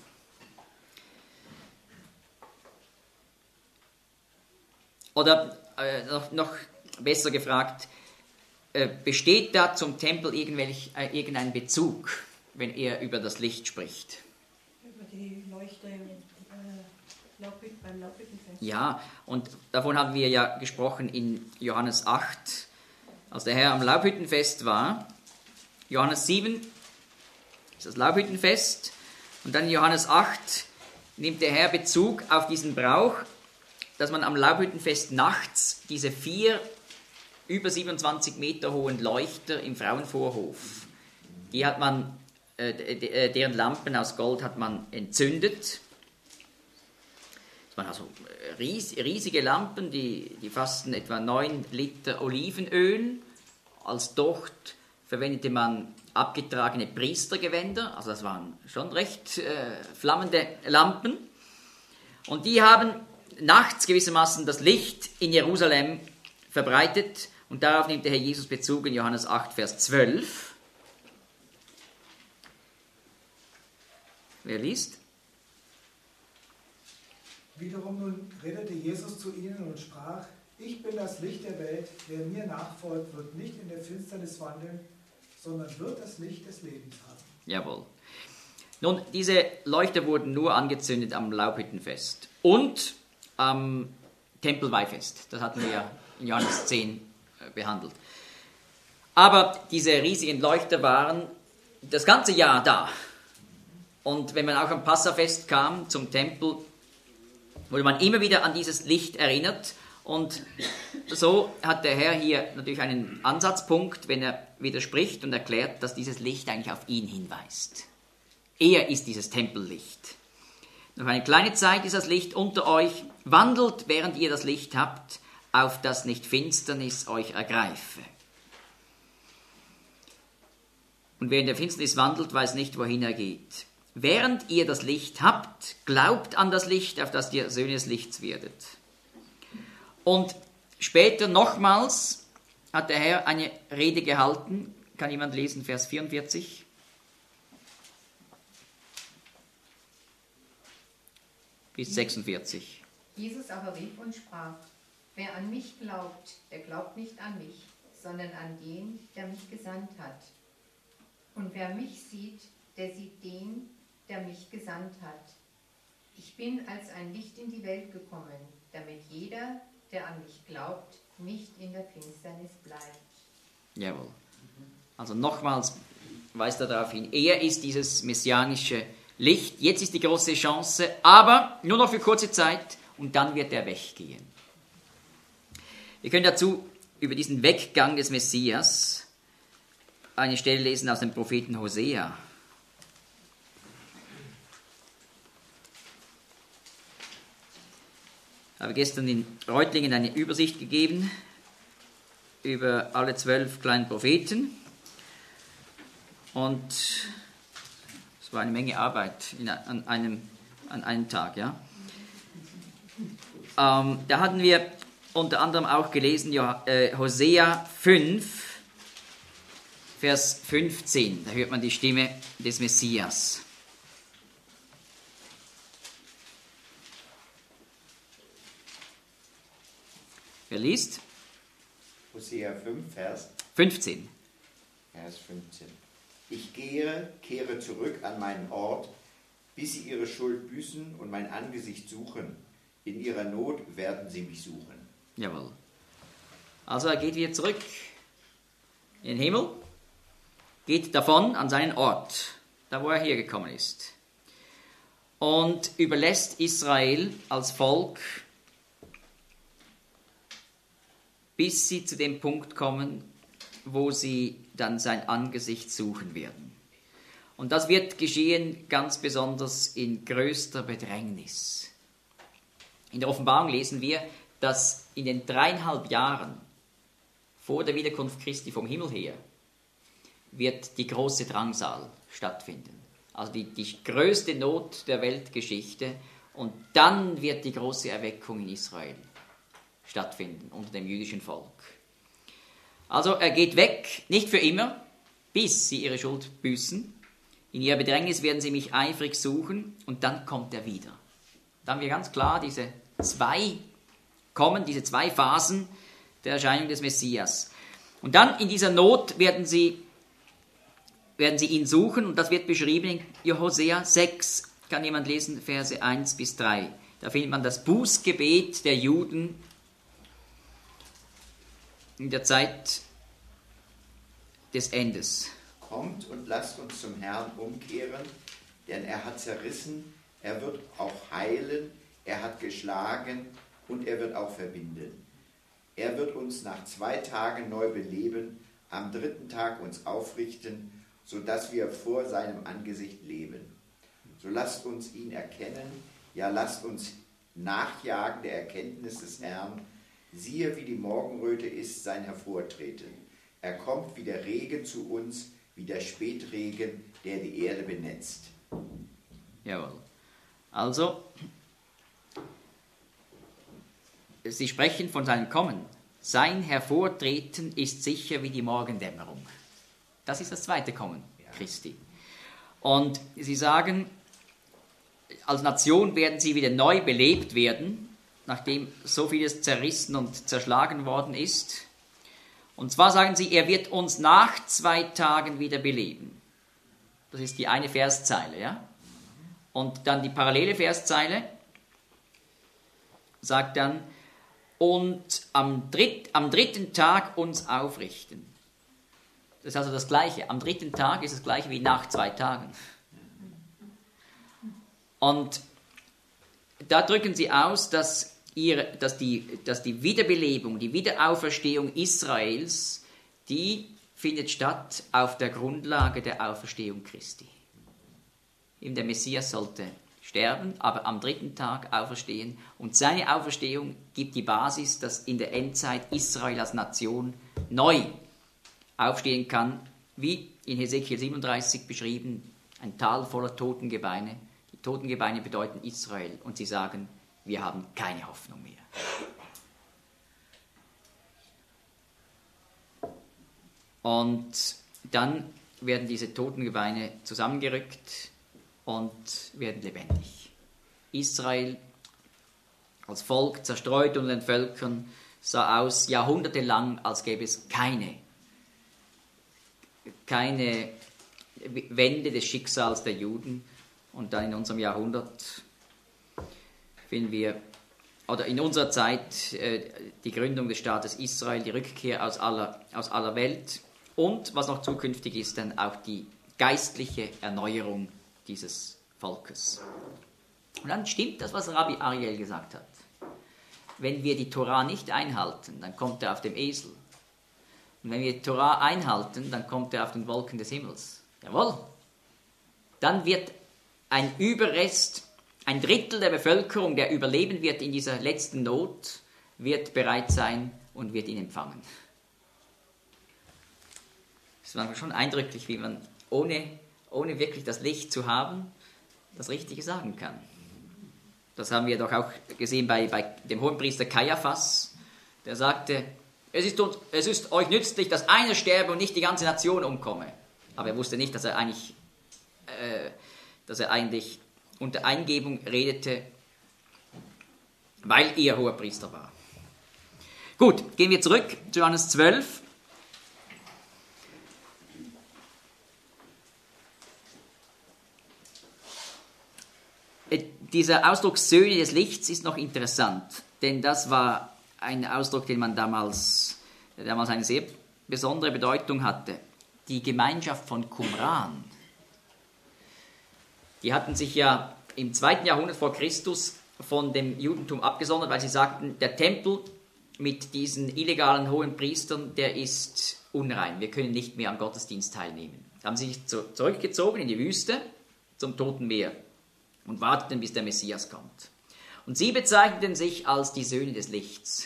Oder äh, noch, noch besser gefragt, äh, besteht da zum Tempel irgendwelch, äh, irgendein Bezug, wenn er über das Licht spricht? Über die Leuchte im, äh, Laubhütten, beim Laubhüttenfest. Ja, und davon haben wir ja gesprochen in Johannes acht, als der Herr am Laubhüttenfest war. Johannes sieben ist das Laubhüttenfest, und dann in Johannes acht nimmt der Herr Bezug auf diesen Brauch, dass man am Laubhüttenfest nachts diese vier über siebenundzwanzig Meter hohen Leuchter im Frauenvorhof, die hat man, äh, deren Lampen aus Gold hat man entzündet. Das waren also ries, riesige Lampen, die, die fassten etwa neun Liter Olivenöl. Als Docht verwendete man abgetragene Priestergewänder, also das waren schon recht äh, flammende Lampen. Und die haben nachts gewissermaßen das Licht in Jerusalem verbreitet, und darauf nimmt der Herr Jesus Bezug in Johannes acht, Vers zwölf. Wer liest? Wiederum nun redete Jesus zu ihnen und sprach, ich bin das Licht der Welt, wer mir nachfolgt, wird nicht in der Finsternis wandeln, sondern wird das Licht des Lebens haben. Jawohl. Nun, diese Leuchter wurden nur angezündet am Laubhüttenfest und am Tempelweihfest. Das hatten wir ja in Johannes zehn behandelt. Aber diese riesigen Leuchter waren das ganze Jahr da. Und wenn man auch am Passafest kam zum Tempel, wo man immer wieder an dieses Licht erinnert. Und so hat der Herr hier natürlich einen Ansatzpunkt, wenn er widerspricht und erklärt, dass dieses Licht eigentlich auf ihn hinweist. Er ist dieses Tempellicht. Noch eine kleine Zeit ist das Licht unter euch. Wandelt, während ihr das Licht habt, auf dass nicht Finsternis euch ergreife. Und wer in der Finsternis wandelt, weiß nicht, wohin er geht. Während ihr das Licht habt, glaubt an das Licht, auf dass ihr Söhne des Lichts werdet. Und später nochmals hat der Herr eine Rede gehalten. Kann jemand lesen, Vers vierundvierzig? Bis sechsundvierzig. Jesus aber rief und sprach: Wer an mich glaubt, der glaubt nicht an mich, sondern an den, der mich gesandt hat. Und wer mich sieht, der sieht den, der mich gesandt hat. Ich bin als ein Licht in die Welt gekommen, damit jeder, der an mich glaubt, nicht in der Finsternis bleibt. Jawohl. Also nochmals weist er darauf hin, er ist dieses messianische Licht. Jetzt ist die große Chance, aber nur noch für kurze Zeit und dann wird er weggehen. Wir können dazu über diesen Weggang des Messias eine Stelle lesen aus dem Propheten Hosea. Ich habe gestern in Reutlingen eine Übersicht gegeben über alle zwölf kleinen Propheten. Und es war eine Menge Arbeit in, an, einem, an einem Tag. Ja. Ähm, da hatten wir unter anderem auch gelesen, ja, äh, Hosea fünf, Vers fünfzehn. Da hört man die Stimme des Messias. Wer liest? Hosea fünf, Vers fünfzehn. Vers fünfzehn. Ich gehe, kehre zurück an meinen Ort, bis sie ihre Schuld büßen und mein Angesicht suchen. In ihrer Not werden sie mich suchen. Jawohl. Also er geht wieder zurück in den Himmel, geht davon an seinen Ort, da wo er hergekommen ist, und überlässt Israel als Volk, bis sie zu dem Punkt kommen, wo sie dann sein Angesicht suchen werden. Und das wird geschehen ganz besonders in größter Bedrängnis. In der Offenbarung lesen wir, dass in den dreieinhalb Jahren vor der Wiederkunft Christi vom Himmel her wird die große Drangsal stattfinden. Also die, die größte Not der Weltgeschichte, und dann wird die große Erweckung in Israel stattfinden unter dem jüdischen Volk. Also er geht weg, nicht für immer, bis sie ihre Schuld büßen. In ihrer Bedrängnis werden sie mich eifrig suchen und dann kommt er wieder. Da haben wir ganz klar diese zwei kommen, diese zwei Phasen der Erscheinung des Messias. Und dann in dieser Not werden sie, werden sie ihn suchen, und das wird beschrieben in Hosea sechs. Kann jemand lesen, Verse eins bis drei. Da findet man das Bußgebet der Juden in der Zeit des Endes. Kommt und lasst uns zum Herrn umkehren, denn er hat zerrissen, er wird auch heilen, er hat geschlagen und er wird auch verbinden. Er wird uns nach zwei Tagen neu beleben, am dritten Tag uns aufrichten, sodass wir vor seinem Angesicht leben. So lasst uns ihn erkennen, ja lasst uns nachjagen der Erkenntnis des Herrn. Siehe, wie die Morgenröte ist sein Hervortreten. Er kommt wie der Regen zu uns, wie der Spätregen, der die Erde benetzt. Jawohl. Also, sie sprechen von seinem Kommen. Sein Hervortreten ist sicher wie die Morgendämmerung. Das ist das zweite Kommen Christi. Und sie sagen, als Nation werden sie wieder neu belebt werden, nachdem so vieles zerrissen und zerschlagen worden ist. Und zwar sagen sie, er wird uns nach zwei Tagen wieder beleben. Das ist die eine Verszeile, ja? Und dann die parallele Verszeile sagt dann, und am, dritt, am dritten Tag uns aufrichten. Das ist also das Gleiche. Am dritten Tag ist das Gleiche wie nach zwei Tagen. Und da drücken sie aus, dass, ihre, dass, die, dass die Wiederbelebung, die Wiederauferstehung Israels, die findet statt auf der Grundlage der Auferstehung Christi. Eben der Messias sollte sterben, aber am dritten Tag auferstehen. Und seine Auferstehung gibt die Basis, dass in der Endzeit Israel als Nation neu aufstehen kann, wie in Hesekiel siebenunddreißig beschrieben, ein Tal voller Totengebeine. Die Totengebeine bedeuten Israel und sie sagen, wir haben keine Hoffnung mehr. Und dann werden diese Totengebeine zusammengerückt und werden lebendig. Israel als Volk, zerstreut unter den Völkern, sah aus jahrhundertelang, als gäbe es keine, keine Wende des Schicksals der Juden. Und dann in unserem Jahrhundert finden wir, oder in unserer Zeit, äh, die Gründung des Staates Israel, die Rückkehr aus aller, aus aller Welt und, was noch zukünftig ist, dann auch die geistliche Erneuerung dieses Volkes. Und dann stimmt das, was Rabbi Ariel gesagt hat. Wenn wir die Torah nicht einhalten, dann kommt er auf dem Esel. Und wenn wir die Torah einhalten, dann kommt er auf den Wolken des Himmels. Jawohl. Dann wird ein Überrest, ein Drittel der Bevölkerung, der überleben wird in dieser letzten Not, wird bereit sein und wird ihn empfangen. Es war schon eindrücklich, wie man ohne, ohne wirklich das Licht zu haben, das Richtige sagen kann. Das haben wir doch auch gesehen bei, bei dem Hohenpriester Kaiaphas, der sagte, es ist, es ist euch nützlich, dass einer sterbe und nicht die ganze Nation umkomme. Aber er wusste nicht, dass er eigentlich, äh, dass er eigentlich unter Eingebung redete, weil er Hoherpriester war. Gut, gehen wir zurück zu Johannes zwölf. Dieser Ausdruck Söhne des Lichts ist noch interessant, denn das war ein Ausdruck, den man damals, der damals eine sehr besondere Bedeutung hatte. Die Gemeinschaft von Qumran, die hatten sich ja im zweiten Jahrhundert vor Christus von dem Judentum abgesondert, weil sie sagten, der Tempel mit diesen illegalen hohen Priestern, der ist unrein, wir können nicht mehr am Gottesdienst teilnehmen. Da haben sie sich zurückgezogen in die Wüste zum Toten Meer und warteten, bis der Messias kommt. Und sie bezeichneten sich als die Söhne des Lichts.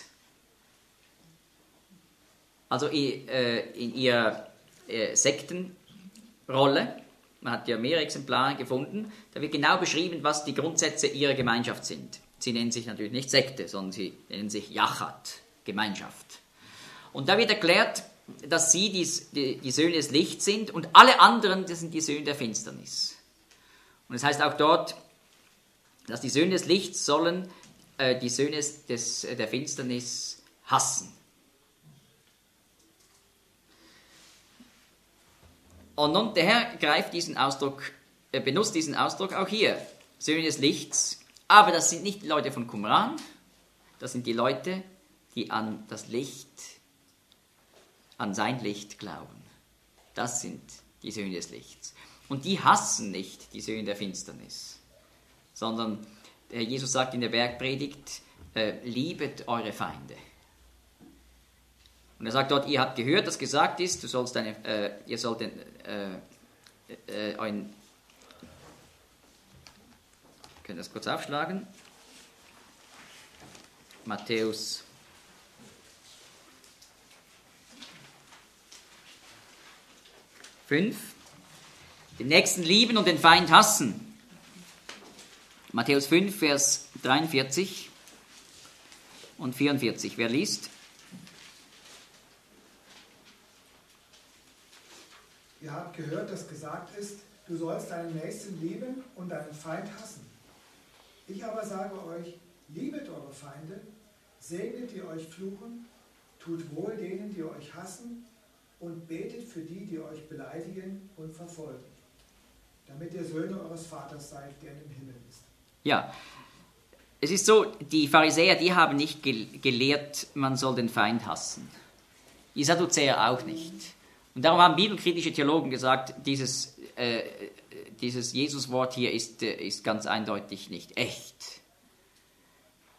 Also in ihrer Sektenrolle, man hat ja mehrere Exemplare gefunden, da wird genau beschrieben, was die Grundsätze ihrer Gemeinschaft sind. Sie nennen sich natürlich nicht Sekte, sondern sie nennen sich Yachat, Gemeinschaft. Und da wird erklärt, dass sie die, die, die Söhne des Lichts sind und alle anderen, das sind die Söhne der Finsternis. Und es das heißt auch dort, dass die Söhne des Lichts sollen äh, die Söhne des, der Finsternis hassen. Und nun, der Herr greift diesen Ausdruck, äh, benutzt diesen Ausdruck auch hier, Söhne des Lichts, aber das sind nicht die Leute von Qumran, das sind die Leute, die an das Licht, an sein Licht glauben. Das sind die Söhne des Lichts. Und die hassen nicht die Söhne der Finsternis, sondern der Herr Jesus sagt in der Bergpredigt, äh, liebet eure Feinde. Und er sagt dort, ihr habt gehört, dass gesagt ist, du sollst deine, äh, ihr sollt den, äh, äh, euren, ich kann das kurz aufschlagen, Matthäus fünf, den Nächsten lieben und den Feind hassen. Matthäus fünf, Vers dreiundvierzig und vierundvierzig. Wer liest? Ihr habt gehört, dass gesagt ist, du sollst deinen Nächsten lieben und deinen Feind hassen. Ich aber sage euch, liebet eure Feinde, segnet die euch fluchen, tut wohl denen, die euch hassen, und betet für die, die euch beleidigen und verfolgen, damit ihr Söhne eures Vaters seid, der im Himmel ist. Ja, es ist so, die Pharisäer, die haben nicht gelehrt, man soll den Feind hassen. Die Sadduzäer auch nicht. Und darum haben bibelkritische Theologen gesagt, dieses, äh, dieses Jesus-Wort hier ist, äh, ist ganz eindeutig nicht echt.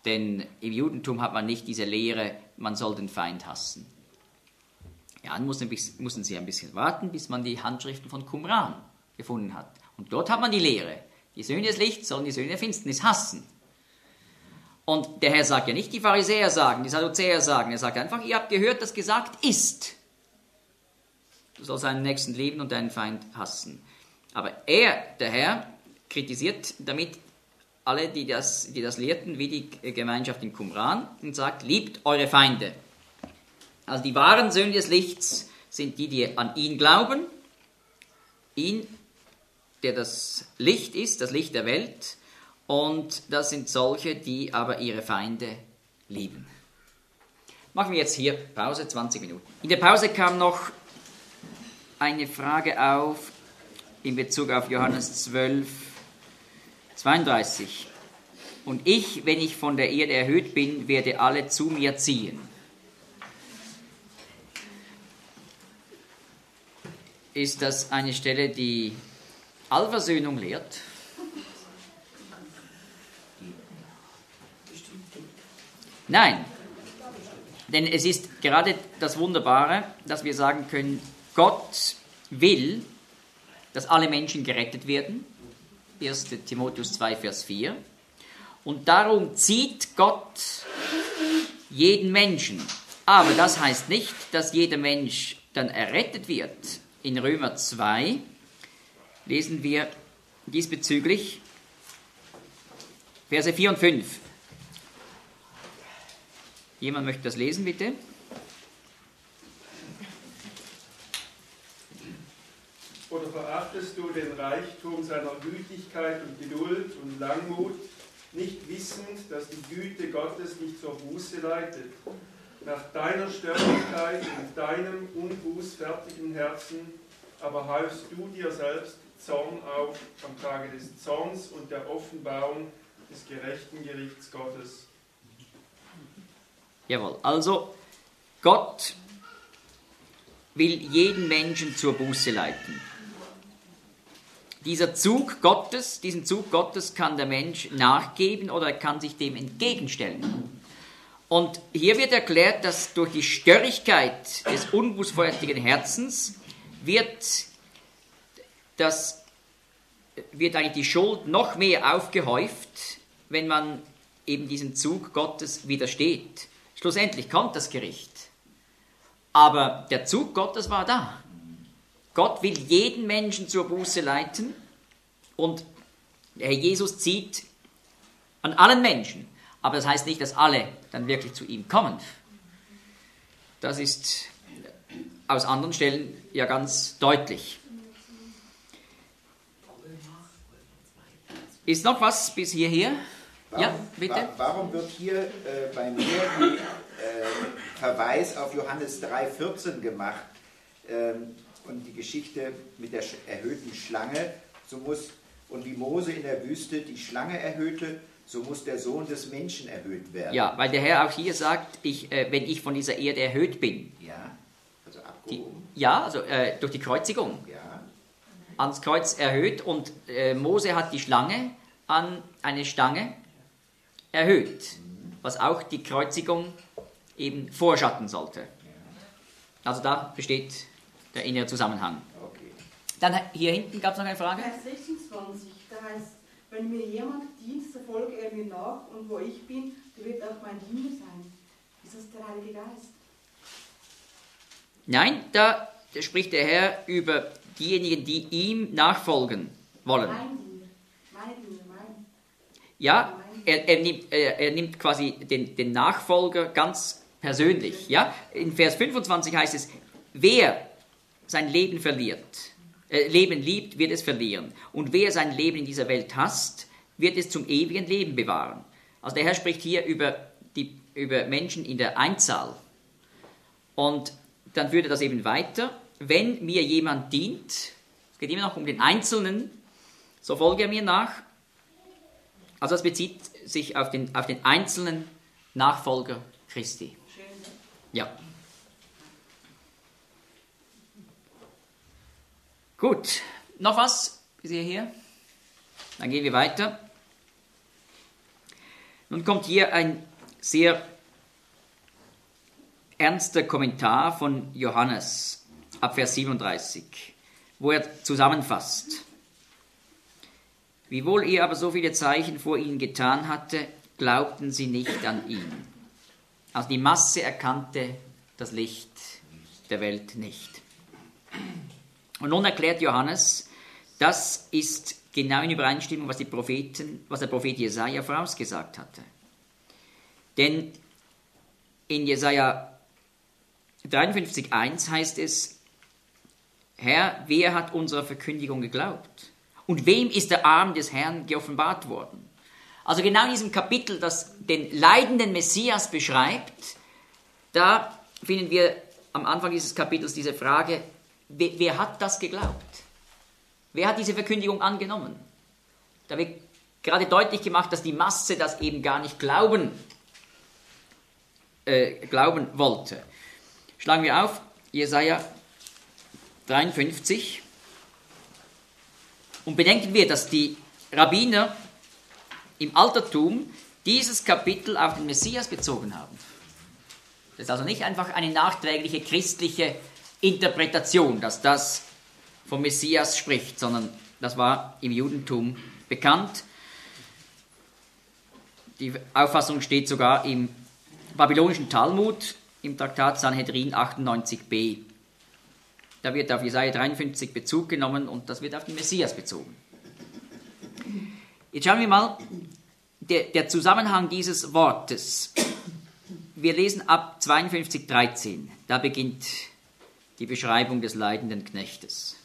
Denn im Judentum hat man nicht diese Lehre, man soll den Feind hassen. Ja, dann mussten, mussten sie ein bisschen warten, bis man die Handschriften von Qumran gefunden hat. Und dort hat man die Lehre. Die Söhne des Lichts sollen die Söhne der Finsternis hassen. Und der Herr sagt ja nicht, die Pharisäer sagen, die Sadduzäer sagen. Er sagt einfach, ihr habt gehört, dass gesagt ist. Du sollst deinen Nächsten lieben und deinen Feind hassen. Aber er, der Herr, kritisiert damit alle, die das, die das lehrten, wie die Gemeinschaft in Qumran, und sagt, liebt eure Feinde. Also die wahren Söhne des Lichts sind die, die an ihn glauben, ihn, der das Licht ist, das Licht der Welt, und das sind solche, die aber ihre Feinde lieben. Machen wir jetzt hier Pause, zwanzig Minuten. In der Pause kam noch eine Frage auf in Bezug auf Johannes zwölf, zweiunddreißig. Und ich, wenn ich von der Erde erhöht bin, werde alle zu mir ziehen. Ist das eine Stelle, die Allversöhnung lehrt? Nein, denn es ist gerade das Wunderbare, dass wir sagen können, Gott will, dass alle Menschen gerettet werden. erster Timotheus zwei, Vers vier. Und darum zieht Gott jeden Menschen. Aber das heißt nicht, dass jeder Mensch dann errettet wird. In Römer zwei lesen wir diesbezüglich Verse vier und fünf. Jemand möchte das lesen, bitte? Oder verachtest du den Reichtum seiner Gütigkeit und Geduld und Langmut, nicht wissend, dass die Güte Gottes dich zur Buße leitet? Nach deiner Störrigkeit und deinem unbußfertigen Herzen aber halfst du dir selbst Zorn auf am Tage des Zorns und der Offenbarung des gerechten Gerichts Gottes. Jawohl, also Gott will jeden Menschen zur Buße leiten. Dieser Zug Gottes, diesen Zug Gottes kann der Mensch nachgeben oder er kann sich dem entgegenstellen. Und hier wird erklärt, dass durch die Störrigkeit des unbußfertigen Herzens wird, das, wird eigentlich die Schuld noch mehr aufgehäuft, wenn man eben diesem Zug Gottes widersteht. Schlussendlich kommt das Gericht. Aber der Zug Gottes war da. Gott will jeden Menschen zur Buße leiten und der Herr Jesus zieht an allen Menschen. Aber das heißt nicht, dass alle dann wirklich zu ihm kommen. Das ist aus anderen Stellen ja ganz deutlich. Ist noch was bis hierher? Warum, ja, bitte. Warum wird hier äh, bei mir der äh, Verweis auf Johannes drei vierzehn gemacht ähm, und die Geschichte mit der erhöhten Schlange? So muss, und wie Mose in der Wüste die Schlange erhöhte, so muss der Sohn des Menschen erhöht werden. Ja, weil der Herr auch hier sagt, ich, äh, wenn ich von dieser Erde erhöht bin. Ja, also abgehoben. Die, ja, also äh, durch die Kreuzigung. Ja. Ans Kreuz erhöht und äh, Mose hat die Schlange an eine Stange erhöht, was auch die Kreuzigung eben vorschatten sollte. Also da besteht der innere Zusammenhang. Okay. Dann hier hinten gab es noch eine Frage. Vers sechsundzwanzig, da heißt, wenn mir jemand dient, so folge er mir nach und wo ich bin, der wird auch mein Diener sein. Ist das der Heilige Geist? Nein, da spricht der Herr über diejenigen, die ihm nachfolgen wollen. Mein Diener, mein Diener, mein. Ja, er, er, nimmt, er, er nimmt quasi den, den Nachfolger ganz persönlich. Ja? In Vers fünfundzwanzig heißt es, wer sein Leben verliert, äh, Leben liebt, wird es verlieren. Und wer sein Leben in dieser Welt hasst, wird es zum ewigen Leben bewahren. Also der Herr spricht hier über, die, über Menschen in der Einzahl. Und dann führt er das eben weiter. Wenn mir jemand dient, es geht immer noch um den Einzelnen, so folge er mir nach. Also das bezieht sich auf den, auf den einzelnen Nachfolger Christi. Ja. Gut, noch was bis hierher? Dann gehen wir weiter. Nun kommt hier ein sehr ernster Kommentar von Johannes ab Vers siebenunddreißig, wo er zusammenfasst. Wiewohl er aber so viele Zeichen vor ihnen getan hatte, glaubten sie nicht an ihn. Also die Masse erkannte das Licht der Welt nicht. Und nun erklärt Johannes, das ist genau in Übereinstimmung, was die Propheten, was der Prophet Jesaja vorausgesagt hatte. Denn in Jesaja dreiundfünfzig eins heißt es, Herr, wer hat unserer Verkündigung geglaubt? Und wem ist der Arm des Herrn geoffenbart worden? Also genau in diesem Kapitel, das den leidenden Messias beschreibt, da finden wir am Anfang dieses Kapitels diese Frage, wer, wer hat das geglaubt? Wer hat diese Verkündigung angenommen? Da wird gerade deutlich gemacht, dass die Masse das eben gar nicht glauben, äh, glauben wollte. Schlagen wir auf, Jesaja dreiundfünfzig. Und bedenken wir, dass die Rabbiner im Altertum dieses Kapitel auf den Messias bezogen haben. Das ist also nicht einfach eine nachträgliche christliche Interpretation, dass das vom Messias spricht, sondern das war im Judentum bekannt. Die Auffassung steht sogar im babylonischen Talmud, im Traktat Sanhedrin achtundneunzig b. Da wird auf Jesaja dreiundfünfzig Bezug genommen und das wird auf den Messias bezogen. Jetzt schauen wir mal, der, der Zusammenhang dieses Wortes. Wir lesen ab zweiundfünfzig dreizehn. Da beginnt die Beschreibung des leidenden Knechtes.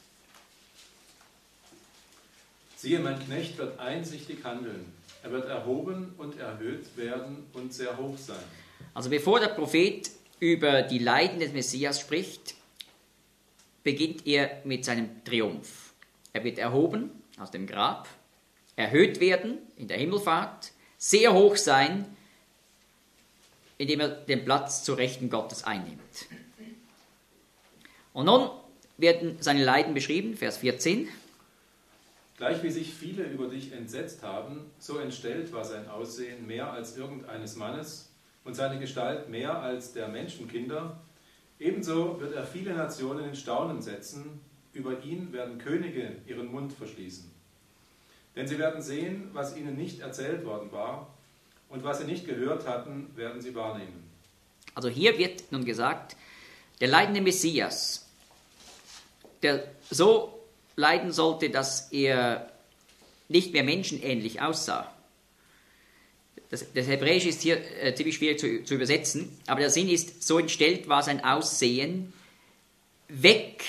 Siehe, mein Knecht wird einsichtig handeln. Er wird erhoben und erhöht werden und sehr hoch sein. Also bevor der Prophet über die Leiden des Messias spricht, beginnt er mit seinem Triumph. Er wird erhoben aus dem Grab, erhöht werden in der Himmelfahrt, sehr hoch sein, indem er den Platz zur Rechten Gottes einnimmt. Und nun werden seine Leiden beschrieben, Vers vierzehn. Gleich wie sich viele über dich entsetzt haben, so entstellt war sein Aussehen mehr als irgendeines Mannes und seine Gestalt mehr als der Menschenkinder. Ebenso wird er viele Nationen in Staunen setzen, über ihn werden Könige ihren Mund verschließen. Denn sie werden sehen, was ihnen nicht erzählt worden war, und was sie nicht gehört hatten, werden sie wahrnehmen. Also hier wird nun gesagt, der leidende Messias, der so leiden sollte, dass er nicht mehr menschenähnlich aussah. Das, das Hebräische ist hier äh, ziemlich schwierig zu, zu übersetzen, aber der Sinn ist, so entstellt war sein Aussehen, weg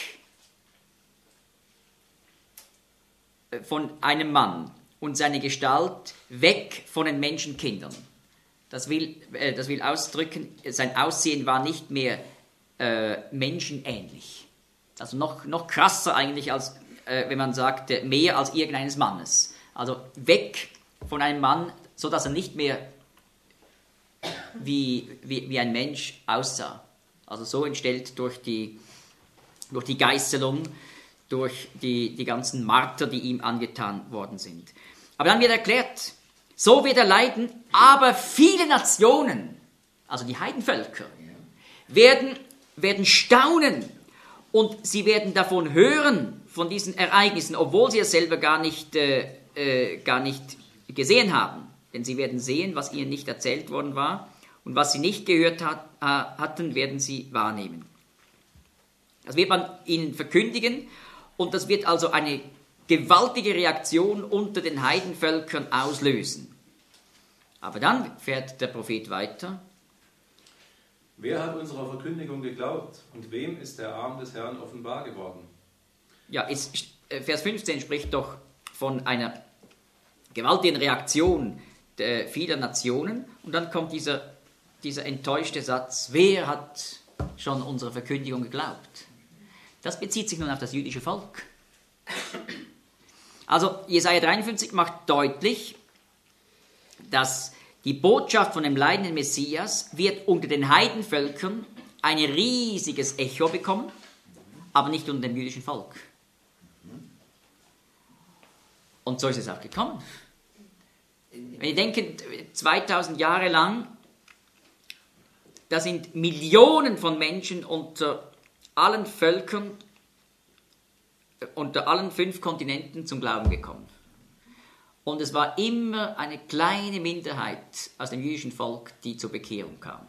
von einem Mann und seine Gestalt weg von den Menschenkindern. Das will, äh, das will ausdrücken, sein Aussehen war nicht mehr äh, menschenähnlich. Also noch, noch krasser eigentlich, als äh, wenn man sagt, äh, mehr als irgendeines Mannes. Also weg von einem Mann, so dass er nicht mehr wie, wie, wie ein Mensch aussah. Also so entstellt durch die, durch die Geißelung, durch die, die ganzen Marter, die ihm angetan worden sind. Aber dann wird erklärt, so wird er leiden, aber viele Nationen, also die Heidenvölker, werden, werden staunen und sie werden davon hören, von diesen Ereignissen, obwohl sie es selber gar nicht, äh, äh, gar nicht gesehen haben. Denn sie werden sehen, was ihnen nicht erzählt worden war, und was sie nicht gehört hat, äh, hatten, werden sie wahrnehmen. Das wird man ihnen verkündigen, und das wird also eine gewaltige Reaktion unter den Heidenvölkern auslösen. Aber dann fährt der Prophet weiter. Wer hat unserer Verkündigung geglaubt, und wem ist der Arm des Herrn offenbar geworden? Ja, es, Vers fünfzehn spricht doch von einer gewaltigen Reaktion der vieler Nationen, und dann kommt dieser, dieser enttäuschte Satz, wer hat schon unserer Verkündigung geglaubt? Das bezieht sich nun auf das jüdische Volk. Also Jesaja dreiundfünfzig macht deutlich, dass die Botschaft von dem leidenden Messias wird unter den Heidenvölkern ein riesiges Echo bekommen, aber nicht unter dem jüdischen Volk. Und so ist es auch gekommen. In Wenn ihr denkt, zweitausend Jahre lang, da sind Millionen von Menschen unter allen Völkern, unter allen fünf Kontinenten zum Glauben gekommen. Und es war immer eine kleine Minderheit aus dem jüdischen Volk, die zur Bekehrung kam.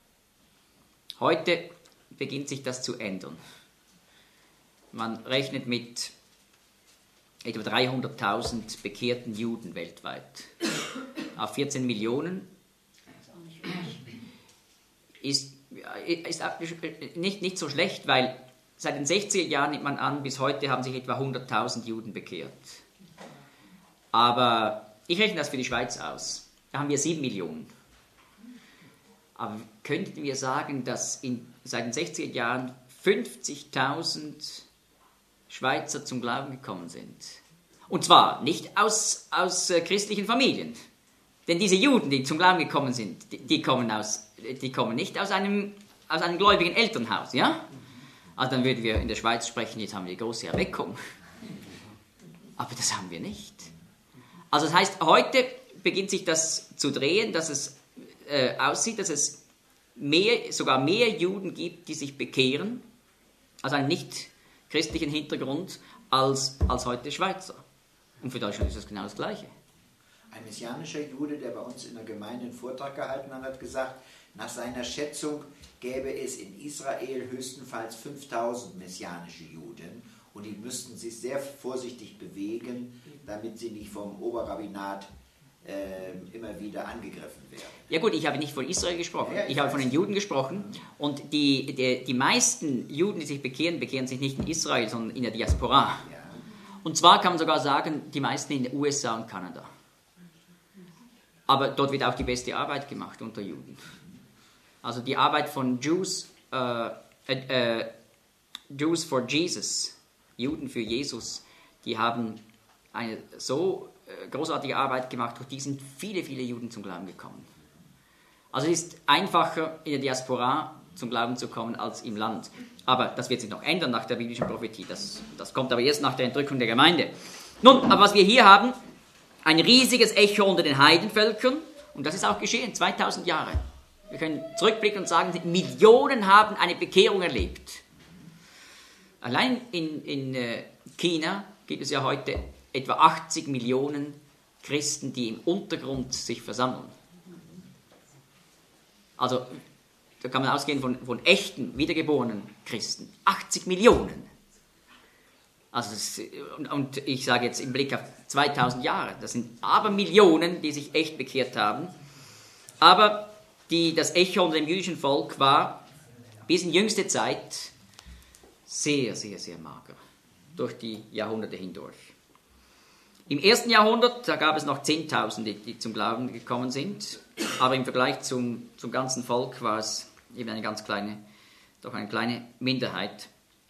Heute beginnt sich das zu ändern. Man rechnet mit etwa dreihunderttausend bekehrten Juden weltweit. Auf vierzehn Millionen ist, ist nicht, nicht so schlecht, weil seit den sechziger Jahren nimmt man an, bis heute haben sich etwa hunderttausend Juden bekehrt. Aber ich rechne das für die Schweiz aus. Da haben wir sieben Millionen. Aber könnten wir sagen, dass in, seit den sechziger Jahren fünfzigtausend Schweizer zum Glauben gekommen sind? Und zwar nicht aus, aus äh, christlichen Familien. Denn diese Juden, die zum Glauben gekommen sind, die, die, kommen, aus, die kommen nicht aus einem, aus einem gläubigen Elternhaus. Ja? Also dann würden wir in der Schweiz sprechen, jetzt haben wir die große Erweckung. Aber das haben wir nicht. Also das heißt, heute beginnt sich das zu drehen, dass es äh, aussieht, dass es mehr, sogar mehr Juden gibt, die sich bekehren, also einen nicht christlichen Hintergrund, als, als heute Schweizer. Und für Deutschland ist das genau das Gleiche. Ein messianischer Jude, der bei uns in der Gemeinde einen Vortrag gehalten hat, hat gesagt, nach seiner Schätzung gäbe es in Israel höchstenfalls fünftausend messianische Juden und die müssten sich sehr vorsichtig bewegen, damit sie nicht vom Oberrabbinat äh, immer wieder angegriffen werden. Ja gut, ich habe nicht von Israel gesprochen, Ja, ich ich habe weiß. von den Juden gesprochen und die, die, die meisten Juden, die sich bekehren, bekehren sich nicht in Israel, sondern in der Diaspora. Ja. Und zwar kann man sogar sagen, die meisten in den U S A und Kanada. Aber dort wird auch die beste Arbeit gemacht unter Juden. Also die Arbeit von Jews, äh, äh, Jews for Jesus, Juden für Jesus, die haben eine so äh, großartige Arbeit gemacht, durch die sind viele, viele Juden zum Glauben gekommen. Also es ist einfacher, in der Diaspora zum Glauben zu kommen, als im Land. Aber das wird sich noch ändern nach der biblischen Prophetie. Das, das kommt aber erst nach der Entrückung der Gemeinde. Nun, aber was wir hier haben, ein riesiges Echo unter den Heidenvölkern, und das ist auch geschehen, zweitausend Jahre. Wir können zurückblicken und sagen, Millionen haben eine Bekehrung erlebt. Allein in, in äh, China gibt es ja heute etwa achtzig Millionen Christen, die im Untergrund sich versammeln. Also, da kann man ausgehen von, von echten, wiedergeborenen Christen. achtzig Millionen. Also das, und, und ich sage jetzt im Blick auf zweitausend Jahre, das sind aber Millionen, die sich echt bekehrt haben. Aber die, das Echo unter dem jüdischen Volk war bis in jüngste Zeit sehr, sehr, sehr mager. Durch die Jahrhunderte hindurch. Im ersten Jahrhundert, da gab es noch Zehntausende, die zum Glauben gekommen sind. Aber im Vergleich zum, zum ganzen Volk war es eben eine ganz kleine, doch eine kleine Minderheit.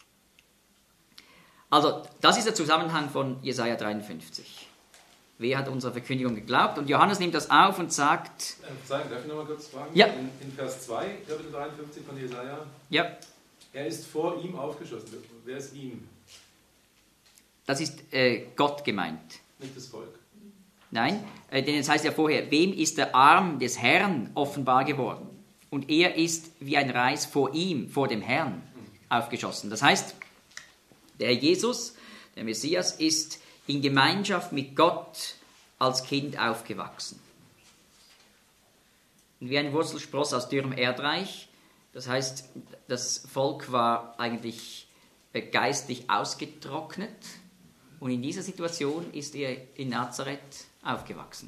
Also, das ist der Zusammenhang von Jesaja dreiundfünfzig. Wer hat unserer Verkündigung geglaubt? Und Johannes nimmt das auf und sagt... Äh, sagen, darf ich noch mal kurz fragen? Ja. In, in Vers zwei, Kapitel dreiundfünfzig von Jesaja. Ja, Er ist vor ihm aufgeschossen. Wer ist ihm? das ist äh, Gott gemeint. Nicht das Volk. Nein, äh, denn es heißt ja vorher, wem ist der Arm des Herrn offenbar geworden? Und er ist wie ein Reis vor ihm, vor dem Herrn, aufgeschossen. Das heißt, der Herr Jesus, der Messias, ist in Gemeinschaft mit Gott als Kind aufgewachsen. Und wie ein Wurzelspross aus dürrem Erdreich, das heißt, das Volk war eigentlich geistlich ausgetrocknet und in dieser Situation ist er in Nazareth aufgewachsen.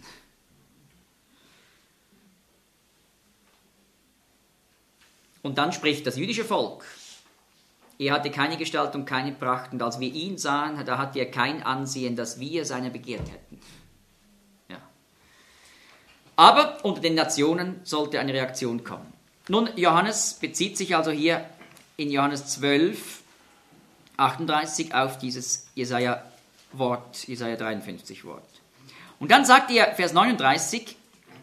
Und dann spricht das jüdische Volk. Er hatte keine Gestalt und keine Pracht, und als wir ihn sahen, da hatte er kein Ansehen, das wir seiner begehrt hätten. Ja. Aber unter den Nationen sollte eine Reaktion kommen. Nun, Johannes bezieht sich also hier in Johannes zwölf, achtunddreißig auf dieses Jesaja-Wort, Jesaja dreiundfünfzig-Wort. Und dann sagt er, Vers neununddreißig,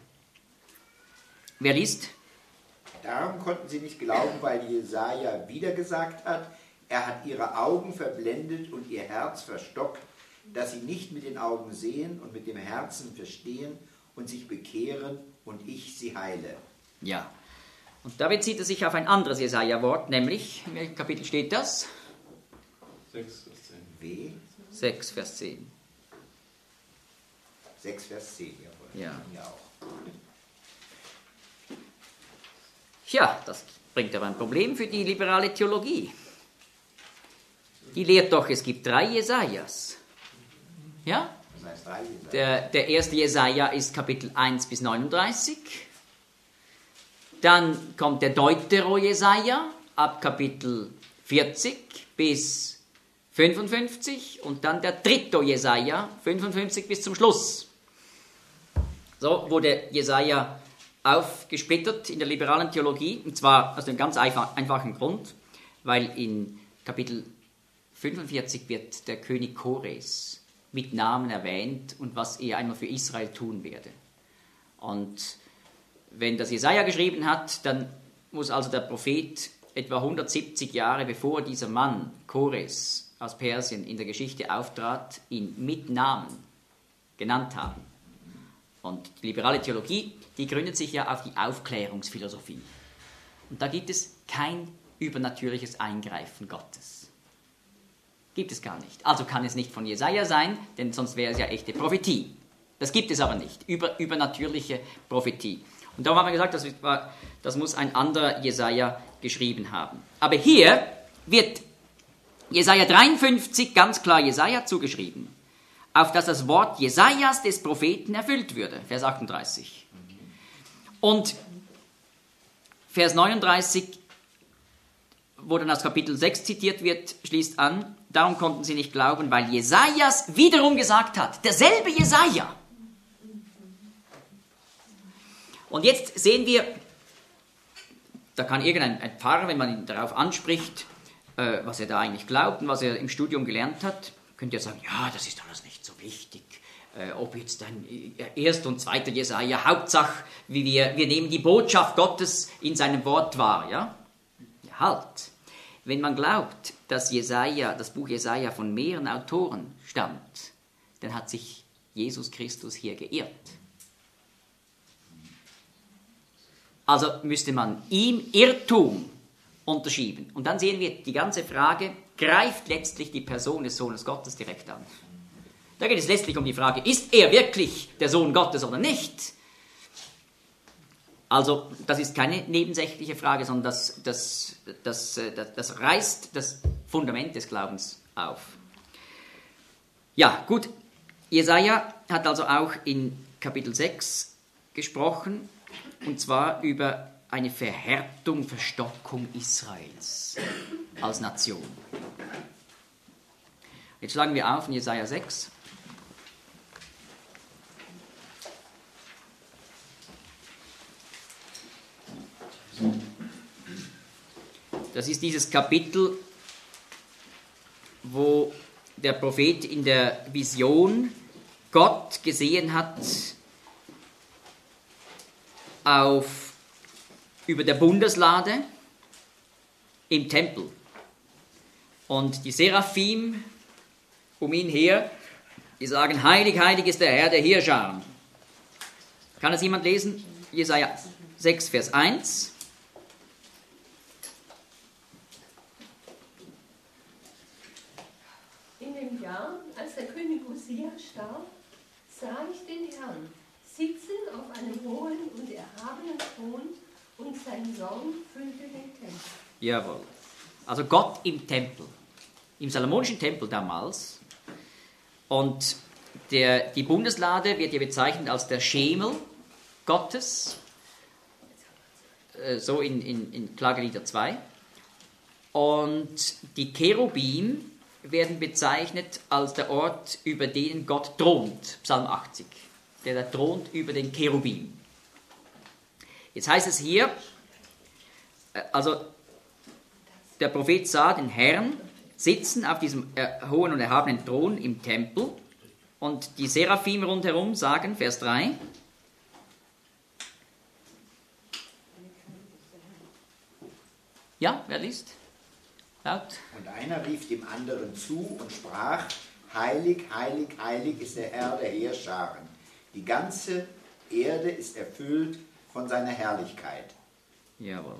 wer liest? Darum konnten sie nicht glauben, weil Jesaja wieder gesagt hat, er hat ihre Augen verblendet und ihr Herz verstockt, dass sie nicht mit den Augen sehen und mit dem Herzen verstehen und sich bekehren und ich sie heile. Ja, und da bezieht er sich auf ein anderes Jesaja-Wort, nämlich, in welchem Kapitel steht das? sechs, Vers zehn. W? sechs, Vers zehn. sechs, Vers zehn, jawohl. Ja. Hier auch. Ja, das bringt aber ein Problem für die liberale Theologie. Die lehrt doch, es gibt drei Jesajas. Ja? Das heißt drei Jesaja. Der, der erste Jesaja ist Kapitel eins bis neununddreißig. Dann kommt der Deutero-Jesaja ab Kapitel vierzig bis fünfundfünfzig und dann der Trito-Jesaja fünfundfünfzig bis zum Schluss. So wurde Jesaja aufgesplittert in der liberalen Theologie, und zwar aus einem ganz einfachen Grund, weil in Kapitel fünfundvierzig wird der König Kores mit Namen erwähnt und was er einmal für Israel tun werde. Und wenn das Jesaja geschrieben hat, dann muss also der Prophet etwa hundertsiebzig Jahre bevor dieser Mann Kores aus Persien in der Geschichte auftrat, ihn mit Namen genannt haben. Und die liberale Theologie, die gründet sich ja auf die Aufklärungsphilosophie. Und da gibt es kein übernatürliches Eingreifen Gottes. Gibt es gar nicht. Also kann es nicht von Jesaja sein, denn sonst wäre es ja echte Prophetie. Das gibt es aber nicht, über, übernatürliche Prophetie. Und darum haben wir gesagt, das, war, das muss ein anderer Jesaja geschrieben haben. Aber hier wird Jesaja dreiundfünfzig ganz klar Jesaja zugeschrieben, auf dass das Wort Jesajas des Propheten erfüllt würde. Vers achtunddreißig. Und Vers neununddreißig, wo dann aus Kapitel sechs zitiert wird, schließt an, darum konnten sie nicht glauben, weil Jesajas wiederum gesagt hat, derselbe Jesaja. Und jetzt sehen wir, da kann irgendein ein Pfarrer, wenn man ihn darauf anspricht, äh, was er da eigentlich glaubt und was er im Studium gelernt hat, könnte er sagen, ja, das ist alles nicht so wichtig, äh, ob jetzt ein erster und zweiter Jesaja, Hauptsache, wie wir, wir nehmen die Botschaft Gottes in seinem Wort wahr, ja? Ja, halt. Wenn man glaubt, dass Jesaja, das Buch Jesaja von mehreren Autoren stammt, dann hat sich Jesus Christus hier geirrt. Also müsste man ihm Irrtum unterschieben. Und dann sehen wir, die ganze Frage greift letztlich die Person des Sohnes Gottes direkt an. Da geht es letztlich um die Frage, ist er wirklich der Sohn Gottes oder nicht? Also das ist keine nebensächliche Frage, sondern das, das, das, das, das reißt das Fundament des Glaubens auf. Ja, gut. Jesaja hat also auch in Kapitel sechs gesprochen, und zwar über eine Verhärtung, Verstockung Israels als Nation. Jetzt schlagen wir auf in Jesaja sechs. Das ist dieses Kapitel, wo der Prophet in der Vision Gott gesehen hat auf, über der Bundeslade im Tempel. Und die Seraphim um ihn her, die sagen, heilig, heilig ist der Herr der Heerscharen. Kann es jemand lesen? Jesaja sechs, Vers eins. In dem Jahr, als der König Usia starb, sah ich den Herrn sitzen auf einem hohen und erhabenen Thron und sein Zorn füllte den Tempel. Jawohl. Also Gott im Tempel, im Salomonischen Tempel damals. Und der, die Bundeslade wird ja bezeichnet als der Schemel Gottes, äh, so in, in, in Klagelieder zwei. Und die Cherubim werden bezeichnet als der Ort, über den Gott thront, Psalm achtzig. Der da thront über den Cherubim. Jetzt heißt es hier, also der Prophet sah den Herrn sitzen auf diesem äh, hohen und erhabenen Thron im Tempel und die Seraphim rundherum sagen, Vers drei, ja, wer liest? Laut. Und einer rief dem anderen zu und sprach, heilig, heilig, heilig ist der Herr der Heerscharen. Die ganze Erde ist erfüllt von seiner Herrlichkeit. Jawohl.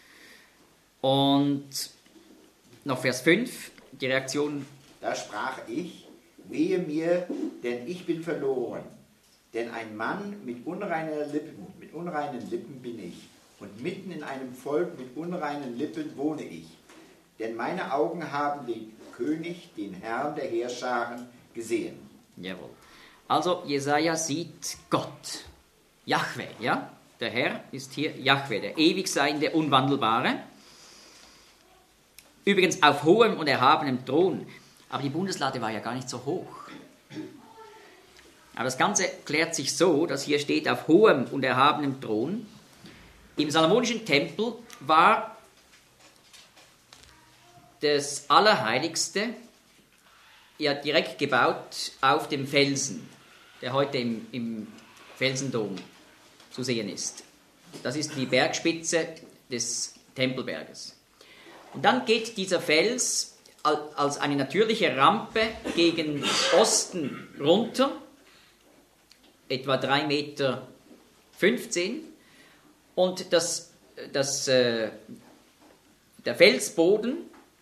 Und noch Vers fünf, die Reaktion. Da sprach ich, wehe mir, denn ich bin verloren. Denn ein Mann mit unreiner Lippen, mit unreinen Lippen bin ich. Und mitten in einem Volk mit unreinen Lippen wohne ich. Denn meine Augen haben den König, den Herrn der Heerscharen, gesehen. Jawohl. Also Jesaja sieht Gott. Jahwe, ja? Der Herr ist hier Jahwe, der ewig seiende, unwandelbare. Übrigens auf hohem und erhabenem Thron. Aber die Bundeslade war ja gar nicht so hoch. Aber das Ganze klärt sich so, dass hier steht auf hohem und erhabenem Thron. Im Salomonischen Tempel war das Allerheiligste ja direkt gebaut auf dem Felsen, der heute im, im Felsendom zu sehen ist. Das ist die Bergspitze des Tempelberges. Und dann geht dieser Fels als eine natürliche Rampe gegen Osten runter, etwa drei Meter fünfzehn, und das, das, äh, der Felsboden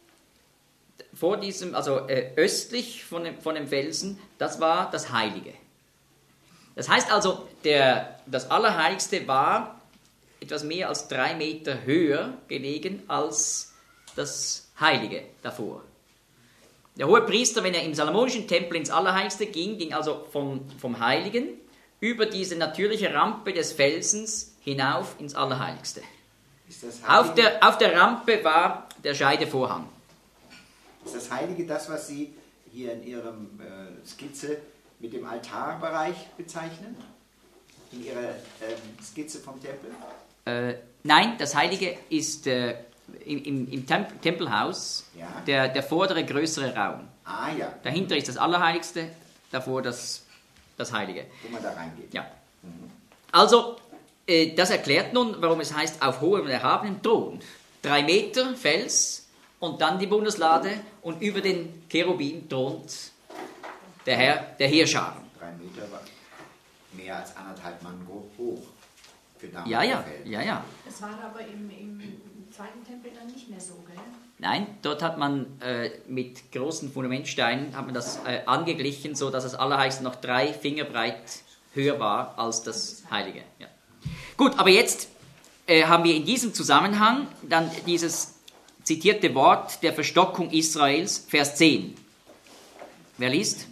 vor diesem, also äh, östlich von dem, von dem Felsen, das war das Heilige. Das heißt also, der, das Allerheiligste war etwas mehr als drei Meter höher gelegen als das Heilige davor. Der Hohepriester, wenn er im Salomonischen Tempel ins Allerheiligste ging, ging also vom, vom Heiligen über diese natürliche Rampe des Felsens hinauf ins Allerheiligste. Ist das Auf der, auf der Rampe war der Scheidevorhang. Ist das Heilige das, was Sie hier in Ihrem äh, Skizze mit dem Altarbereich bezeichnen? In Ihrer ähm, Skizze vom Tempel? Äh, nein, das Heilige ist äh, im, im, im Temp- Tempelhaus Ja. der, der vordere, größere Raum. Ah ja, Dahinter ist das Allerheiligste, davor das, das Heilige. wo man da reingeht. Ja. Also, äh, das erklärt nun, warum es heißt, auf hohem und erhabenem Thron. Drei Meter Fels und dann die Bundeslade und über den Cherubim thront der Herr der Heerscharen. Drei Meter war mehr als anderthalb Mann hoch. Für Ja, ja, Feld. ja, ja. Das war aber im, im zweiten Tempel dann nicht mehr so, gell? Nein, dort hat man äh, mit großen Fundamentsteinen hat man das äh, angeglichen, so dass das Allerheiligste noch drei Finger breit höher war als das Heilige. Ja. Gut, aber jetzt äh, haben wir in diesem Zusammenhang dann dieses zitierte Wort der Verstockung Israels, Vers zehn. Wer liest?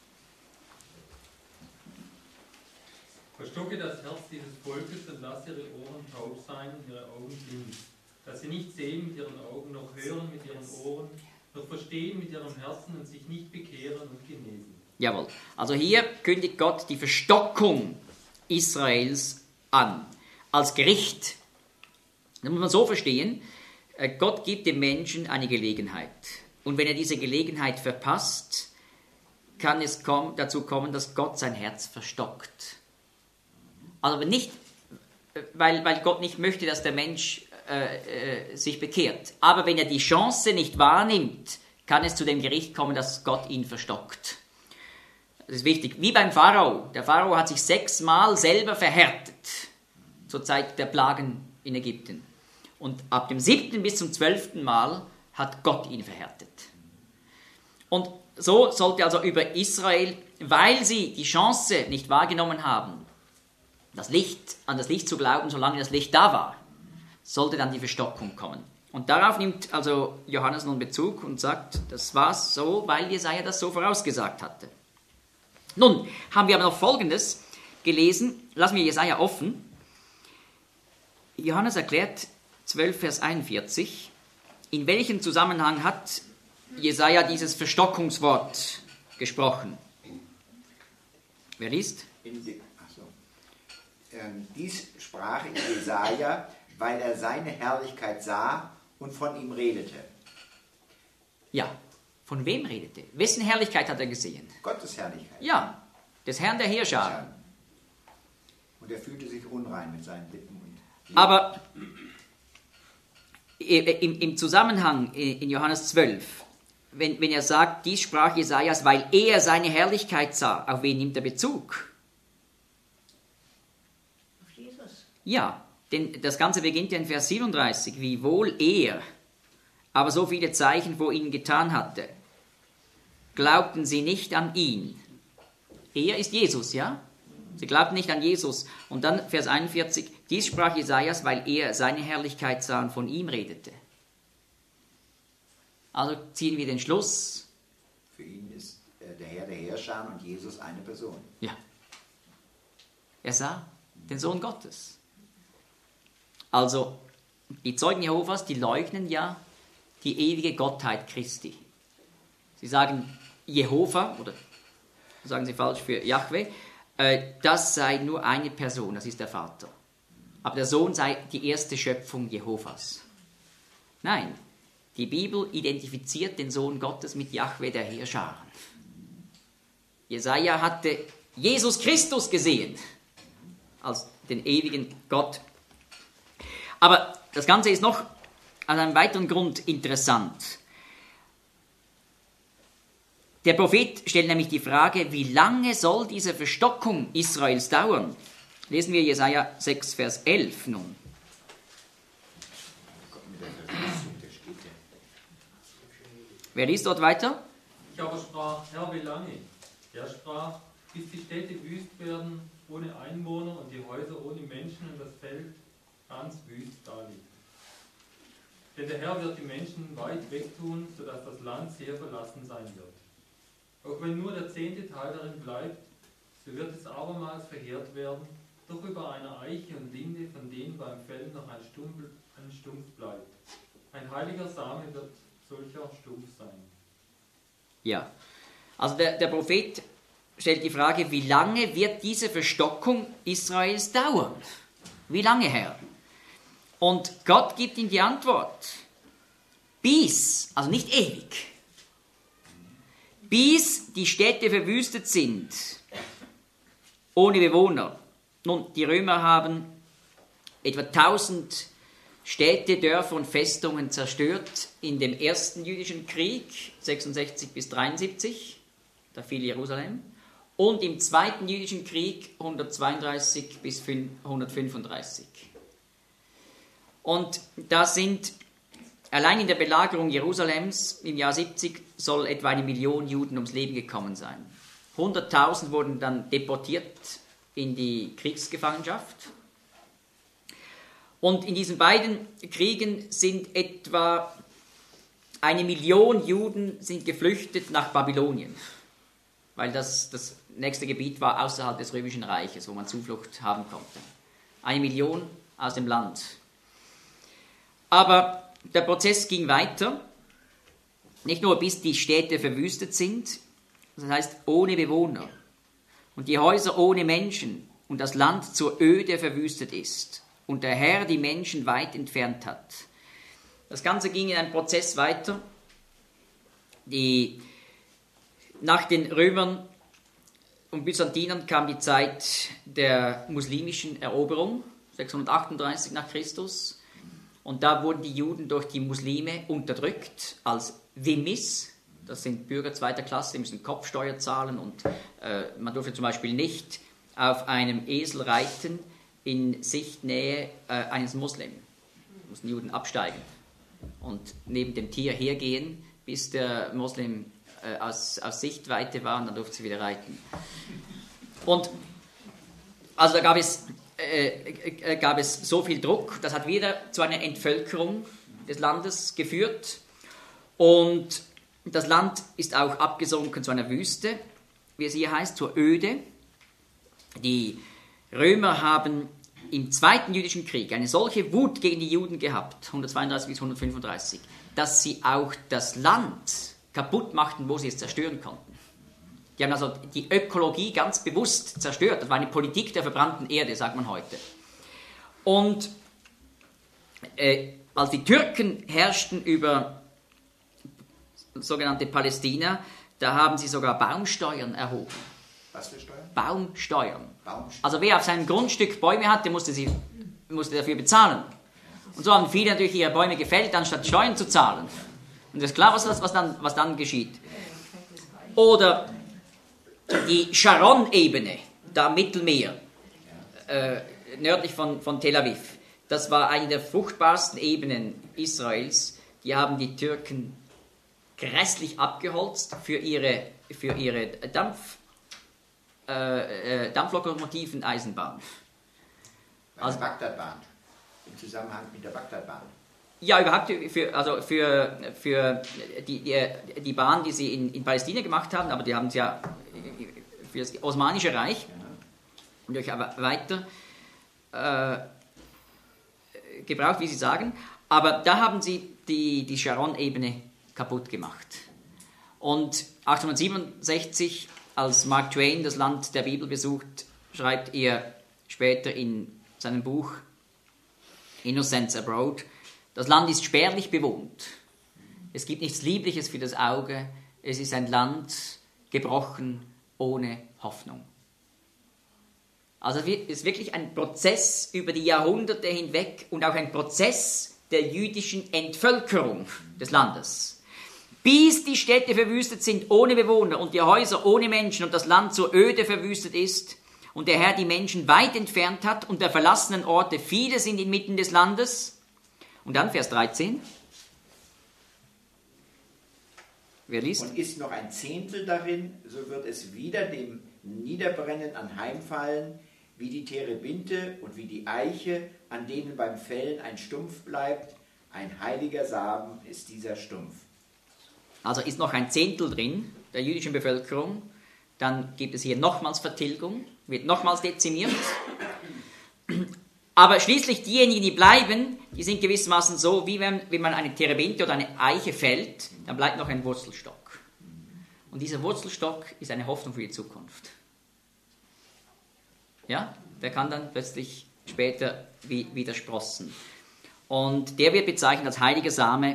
Verstocke das Herz dieses Volkes und lass ihre Ohren taub sein und ihre Augen blind, dass sie nicht sehen mit ihren Augen, noch hören mit ihren Ohren, noch verstehen mit ihrem Herzen und sich nicht bekehren und genesen. Jawohl. Also hier kündigt Gott die Verstockung Israels an, als Gericht. Das muss man so verstehen, Gott gibt dem Menschen eine Gelegenheit. Und wenn er diese Gelegenheit verpasst, kann es komm, dazu kommen, dass Gott sein Herz verstockt. Also nicht, weil, weil Gott nicht möchte, dass der Mensch äh, äh, sich bekehrt. Aber wenn er die Chance nicht wahrnimmt, kann es zu dem Gericht kommen, dass Gott ihn verstockt. Das ist wichtig. Wie beim Pharao. Der Pharao hat sich sechsmal selber verhärtet zur Zeit der Plagen in Ägypten. Und ab dem siebten bis zum zwölften Mal hat Gott ihn verhärtet. Und so sollte also über Israel, weil sie die Chance nicht wahrgenommen haben, das Licht, an das Licht zu glauben, solange das Licht da war, sollte dann die Verstockung kommen. Und darauf nimmt also Johannes nun Bezug und sagt, das war so, weil Jesaja das so vorausgesagt hatte. Nun haben wir aber noch Folgendes gelesen, lassen wir Jesaja offen. Johannes erklärt zwölf, Vers einundvierzig, in welchem Zusammenhang hat Jesaja dieses Verstockungswort gesprochen? Wer liest? In die, ach so. ähm, dies sprach Jesaja, weil er seine Herrlichkeit sah und von ihm redete. Ja, von wem redete? Wessen Herrlichkeit hat er gesehen? Gottes Herrlichkeit. Ja, des Herrn der Heerscharen. Und er fühlte sich unrein mit seinen Lippen. Und Aber im, im Zusammenhang in Johannes zwölf, wenn, wenn er sagt, dies sprach Jesajas, weil er seine Herrlichkeit sah, auf wen nimmt er Bezug? Ja, denn das Ganze beginnt ja in Vers siebenunddreißig. Wiewohl er aber so viele Zeichen vor ihnen getan hatte, glaubten sie nicht an ihn. Er ist Jesus, ja? Sie glaubten nicht an Jesus. Und dann Vers einundvierzig, dies sprach Jesajas, weil er seine Herrlichkeit sah und von ihm redete. Also ziehen wir den Schluss. Für ihn ist der Herr der Herrscher und Jesus eine Person. Ja. Er sah den Sohn Gottes. Also, die Zeugen Jehovas, die leugnen ja die ewige Gottheit Christi. Sie sagen Jehova, oder sagen sie falsch für Jahwe, äh, das sei nur eine Person, das ist der Vater. Aber der Sohn sei die erste Schöpfung Jehovas. Nein, die Bibel identifiziert den Sohn Gottes mit Jahwe der Heerscharen. Jesaja hatte Jesus Christus gesehen als den ewigen Gott. Aber das Ganze ist noch aus einem weiteren Grund interessant. Der Prophet stellt nämlich die Frage, wie lange soll diese Verstockung Israels dauern? Lesen wir Jesaja sechs, Vers elf nun. Wer liest dort weiter? Ich aber sprach, Herr, wie lange? Er sprach, bis die Städte wüst werden, ohne Einwohner und die Häuser ohne Menschen und das Feld ganz wüst daliegt. Denn der Herr wird die Menschen weit wegtun, sodass das Land sehr verlassen sein wird. Auch wenn nur der zehnte Teil darin bleibt, so wird es abermals verheert werden, doch über eine Eiche und Linde, von denen beim Fällen noch ein Stumpf, ein Stumpf bleibt. Ein heiliger Same wird solcher Stumpf sein. Ja, also der, der Prophet stellt die Frage, wie lange wird diese Verstockung Israels dauern? Wie lange, Herr? Und Gott gibt ihm die Antwort. Bis, also nicht ewig, bis die Städte verwüstet sind, ohne Bewohner. Nun, die Römer haben etwa tausend Städte, Dörfer und Festungen zerstört in dem ersten jüdischen Krieg, sechsundsechzig bis dreiundsiebzig, da fiel Jerusalem, und im zweiten jüdischen Krieg, hundertzweiunddreißig bis hundertfünfunddreißig. Und da sind, allein in der Belagerung Jerusalems im Jahr siebzig soll etwa eine Million Juden ums Leben gekommen sein. hunderttausend wurden dann deportiert in die Kriegsgefangenschaft. Und in diesen beiden Kriegen sind etwa eine Million Juden sind geflüchtet nach Babylonien, weil das das nächste Gebiet war außerhalb des Römischen Reiches, wo man Zuflucht haben konnte. Eine Million aus dem Land. Aber der Prozess ging weiter, nicht nur bis die Städte verwüstet sind, das heißt ohne Bewohner und die Häuser ohne Menschen und das Land zur Öde verwüstet ist und der Herr die Menschen weit entfernt hat. Das Ganze ging in einem Prozess weiter. Die, nach den Römern und Byzantinern kam die Zeit der muslimischen Eroberung, sechshundertachtunddreißig nach Christus. Und da wurden die Juden durch die Muslime unterdrückt als Dhimmis. Das sind Bürger zweiter Klasse, die müssen Kopfsteuer zahlen und äh, man durfte zum Beispiel nicht auf einem Esel reiten in Sichtnähe äh, eines Muslim. Da mussten Juden absteigen und neben dem Tier hergehen, bis der Muslim äh, aus, aus Sichtweite war und dann durfte sie wieder reiten. Und also da gab es, äh, äh, gab es so viel Druck, das hat wieder zu einer Entvölkerung des Landes geführt und das Land ist auch abgesunken zu einer Wüste, wie es hier heißt, zur Öde. Die Römer haben im Zweiten Jüdischen Krieg eine solche Wut gegen die Juden gehabt, hundertzweiunddreißig bis hundertfünfunddreißig, dass sie auch das Land kaputt machten, wo sie es zerstören konnten. Die haben also die Ökologie ganz bewusst zerstört. Das war eine Politik der verbrannten Erde, sagt man heute. Und äh, als die Türken herrschten über sogenannte Palästina, da haben sie sogar Baumsteuern erhoben. Was für Steuern? Baumsteuern. Baumsteuern. Also wer auf seinem Grundstück Bäume hatte, musste, sie, musste dafür bezahlen. Und so haben viele natürlich ihre Bäume gefällt, anstatt Steuern zu zahlen. Und das ist klar, was, was, dann, was dann geschieht. Oder die Sharon-Ebene, da am Mittelmeer, äh, nördlich von, von Tel Aviv. Das war eine der fruchtbarsten Ebenen Israels. Die haben die Türken grässlich abgeholzt für ihre, für ihre Dampf, äh, äh, Dampflokomotiven, Eisenbahn. Also Bagdadbahn, im Zusammenhang mit der Bagdadbahn. Ja, überhaupt für, also für, für die, die, die Bahn, die sie in, in Palästina gemacht haben, aber die haben sie ja für das Osmanische Reich und durch aber weiter äh, gebraucht, wie Sie sagen. Aber da haben sie die, die Sharon-Ebene kaputt gemacht. Und achtzehnhundertsiebenundsechzig, als Mark Twain das Land der Bibel besucht, schreibt er später in seinem Buch Innocents Abroad, das Land ist spärlich bewohnt. Es gibt nichts Liebliches für das Auge. Es ist ein Land gebrochen ohne Hoffnung. Also es ist wirklich ein Prozess über die Jahrhunderte hinweg und auch ein Prozess der jüdischen Entvölkerung des Landes. Bis die Städte verwüstet sind ohne Bewohner und die Häuser ohne Menschen und das Land so öde verwüstet ist und der Herr die Menschen weit entfernt hat und der verlassenen Orte viele sind inmitten des Landes. Und dann Vers dreizehn. Wer liest? Und ist noch ein Zehntel darin, so wird es wieder dem Niederbrennen anheimfallen, wie die Terebinte und wie die Eiche, an denen beim Fällen ein Stumpf bleibt. Ein heiliger Samen ist dieser Stumpf. Also ist noch ein Zehntel drin der jüdischen Bevölkerung. Dann gibt es hier nochmals Vertilgung, wird nochmals dezimiert. Aber schließlich diejenigen, die bleiben, die sind gewissermaßen so, wie wenn, wenn man eine Terebinte oder eine Eiche fällt, dann bleibt noch ein Wurzelstock. Und dieser Wurzelstock ist eine Hoffnung für die Zukunft. Ja, der kann dann plötzlich später wie, wieder sprossen. Und der wird bezeichnet als heiliger Same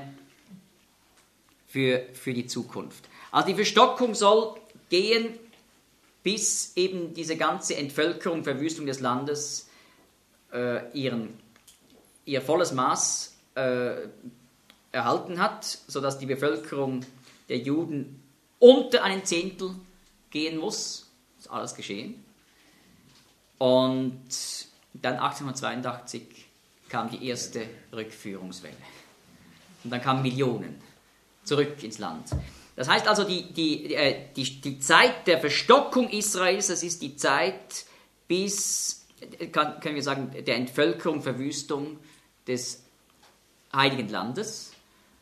für, für die Zukunft. Also die Verstockung soll gehen, bis eben diese ganze Entvölkerung, Verwüstung des Landes äh, ihren, ihr volles Maß äh, erhalten hat, sodass die Bevölkerung der Juden unter einen Zehntel gehen muss. Das ist alles geschehen. Und dann achtzehnhundertzweiundachtzig kam die erste Rückführungswelle. Und dann kamen Millionen zurück ins Land. Das heißt also, die, die, die, die Zeit der Verstockung Israels, das ist die Zeit bis, kann, können wir sagen, der Entvölkerung, Verwüstung des Heiligen Landes.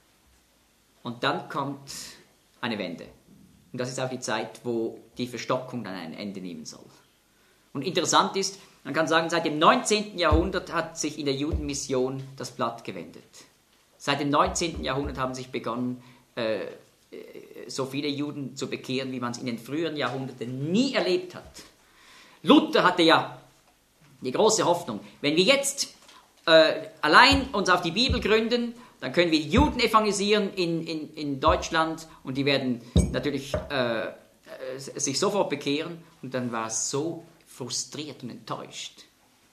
Und dann kommt eine Wende. Und das ist auch die Zeit, wo die Verstockung dann ein Ende nehmen soll. Und interessant ist, man kann sagen, seit dem neunzehnten Jahrhundert hat sich in der Judenmission das Blatt gewendet. Seit dem neunzehnten Jahrhundert haben sich begonnen, äh, so viele Juden zu bekehren, wie man es in den früheren Jahrhunderten nie erlebt hat. Luther hatte ja die große Hoffnung, wenn wir jetzt äh, allein uns auf die Bibel gründen, dann können wir die Juden evangelisieren in, in, in Deutschland und die werden natürlich äh, äh, sich sofort bekehren. Und dann war es so frustriert und enttäuscht,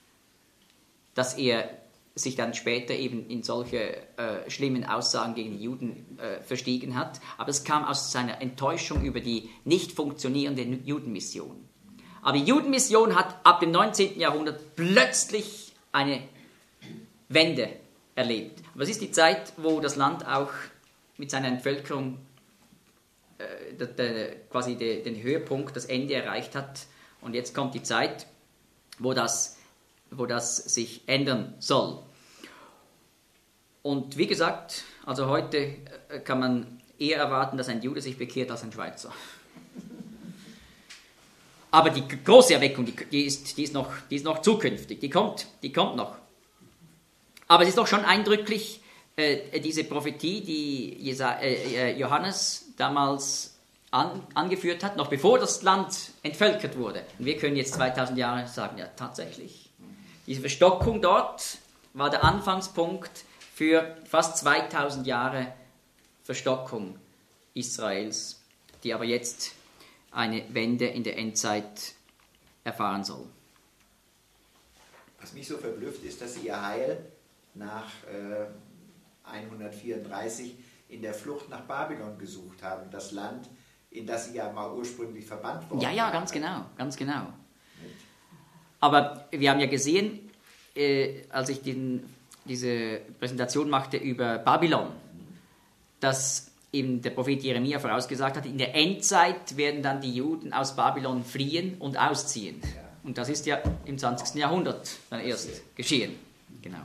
dass er sich dann später eben in solche äh, schlimmen Aussagen gegen die Juden äh, verstiegen hat. Aber es kam aus seiner Enttäuschung über die nicht funktionierende Judenmission. Aber die Judenmission hat ab dem neunzehnten Jahrhundert plötzlich eine Wende erlebt. Aber es ist die Zeit, wo das Land auch mit seiner Entvölkerung äh, de, de, quasi de, den Höhepunkt, das Ende erreicht hat. Und jetzt kommt die Zeit, wo das, wo das sich ändern soll. Und wie gesagt, also heute kann man eher erwarten, dass ein Jude sich bekehrt als ein Schweizer. Aber die große Erweckung, die, die, ist, die, ist noch, die ist noch zukünftig, die kommt, die kommt noch. Aber es ist doch schon eindrücklich, äh, diese Prophetie, die Jesa, äh, Johannes damals an, angeführt hat, noch bevor das Land entvölkert wurde. Und wir können jetzt zweitausend Jahre sagen, ja tatsächlich. Diese Verstockung dort war der Anfangspunkt für fast zweitausend Jahre Verstockung Israels, die aber jetzt eine Wende in der Endzeit erfahren soll. Was mich so verblüfft, ist, dass sie ihr Heil nach äh, hundertvierunddreißig in der Flucht nach Babylon gesucht haben, das Land, in das sie ja mal ursprünglich verbannt worden Ja, ja, ganz genau, ganz genau. Aber wir haben ja gesehen, äh, als ich den, diese Präsentation machte über Babylon, dass eben der Prophet Jeremia vorausgesagt hat, in der Endzeit werden dann die Juden aus Babylon fliehen und ausziehen. Und das ist ja im zwanzigsten Jahrhundert dann erst geschehen. Genau.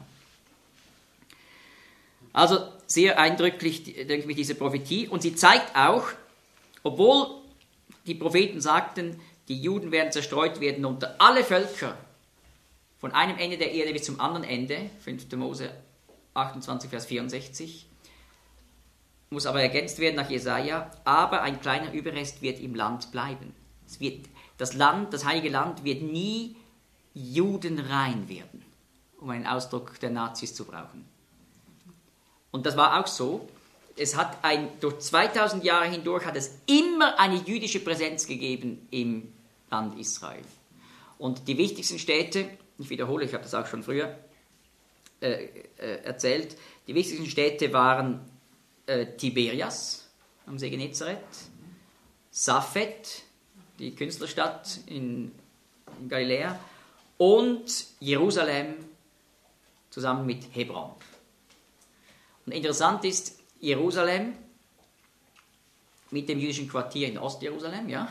Also sehr eindrücklich, denke ich, diese Prophetie. Und sie zeigt auch, obwohl die Propheten sagten, die Juden werden zerstreut werden unter alle Völker, von einem Ende der Erde bis zum anderen Ende, fünfter Mose achtundzwanzig, Vers vierundsechzig, muss aber ergänzt werden nach Jesaja, aber ein kleiner Überrest wird im Land bleiben. Es wird, das Land, das heilige Land wird nie judenrein werden, um einen Ausdruck der Nazis zu brauchen. Und das war auch so. Es hat ein, durch zweitausend Jahre hindurch hat es immer eine jüdische Präsenz gegeben im Land Israel. Und die wichtigsten Städte, ich wiederhole, ich habe das auch schon früher äh, äh, erzählt, die wichtigsten Städte waren äh, Tiberias am See Genezareth, Safed, die Künstlerstadt in, in Galiläa, und Jerusalem zusammen mit Hebron. Und interessant ist, Jerusalem mit dem jüdischen Quartier in Ostjerusalem, ja,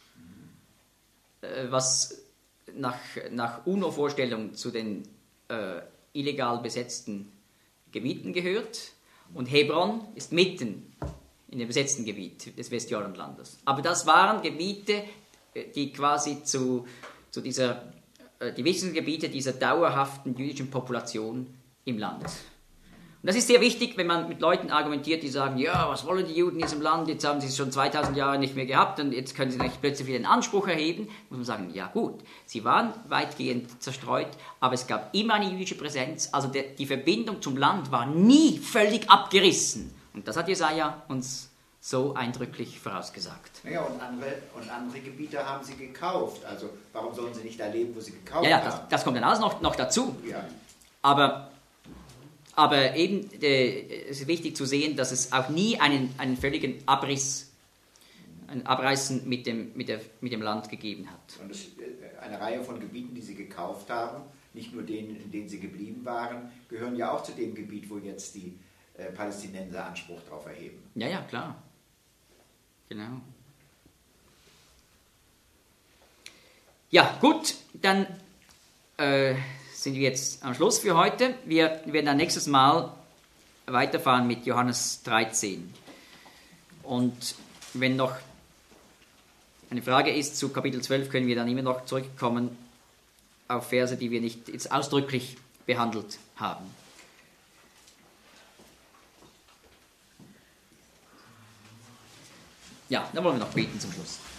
was nach, nach UNO-Vorstellung zu den äh, illegal besetzten Gebieten gehört. Und Hebron ist mitten in dem besetzten Gebiet des Westjordanlandes. Aber das waren Gebiete, die quasi zu, zu dieser, äh, die wichtigsten Gebiete dieser dauerhaften jüdischen Population im Land. Und das ist sehr wichtig, wenn man mit Leuten argumentiert, die sagen, ja, was wollen die Juden in diesem Land, jetzt haben sie es schon zweitausend Jahre nicht mehr gehabt und jetzt können sie nicht plötzlich wieder einen Anspruch erheben. Muss man sagen, ja gut, sie waren weitgehend zerstreut, aber es gab immer eine jüdische Präsenz, also der, die Verbindung zum Land war nie völlig abgerissen. Und das hat Jesaja uns so eindrücklich vorausgesagt. Naja, und andere, und andere Gebiete haben sie gekauft, also warum sollen sie nicht da leben, wo sie gekauft ja, ja, haben? Das, das kommt dann alles noch, noch dazu. Ja. Aber... Aber eben äh, es ist wichtig zu sehen, dass es auch nie einen, einen völligen Abriss, ein Abreißen mit dem, mit, der, mit dem Land gegeben hat. Und es, eine Reihe von Gebieten, die sie gekauft haben, nicht nur denen, in denen sie geblieben waren, gehören ja auch zu dem Gebiet, wo jetzt die äh, Palästinenser Anspruch darauf erheben. Ja, ja, klar. Genau. Ja, gut, dann... Äh, sind wir jetzt am Schluss für heute. Wir werden dann nächstes Mal weiterfahren mit Johannes dreizehn. Und wenn noch eine Frage ist zu Kapitel zwölf, können wir dann immer noch zurückkommen auf Verse, die wir nicht jetzt ausdrücklich behandelt haben. Ja, dann wollen wir noch beten zum Schluss.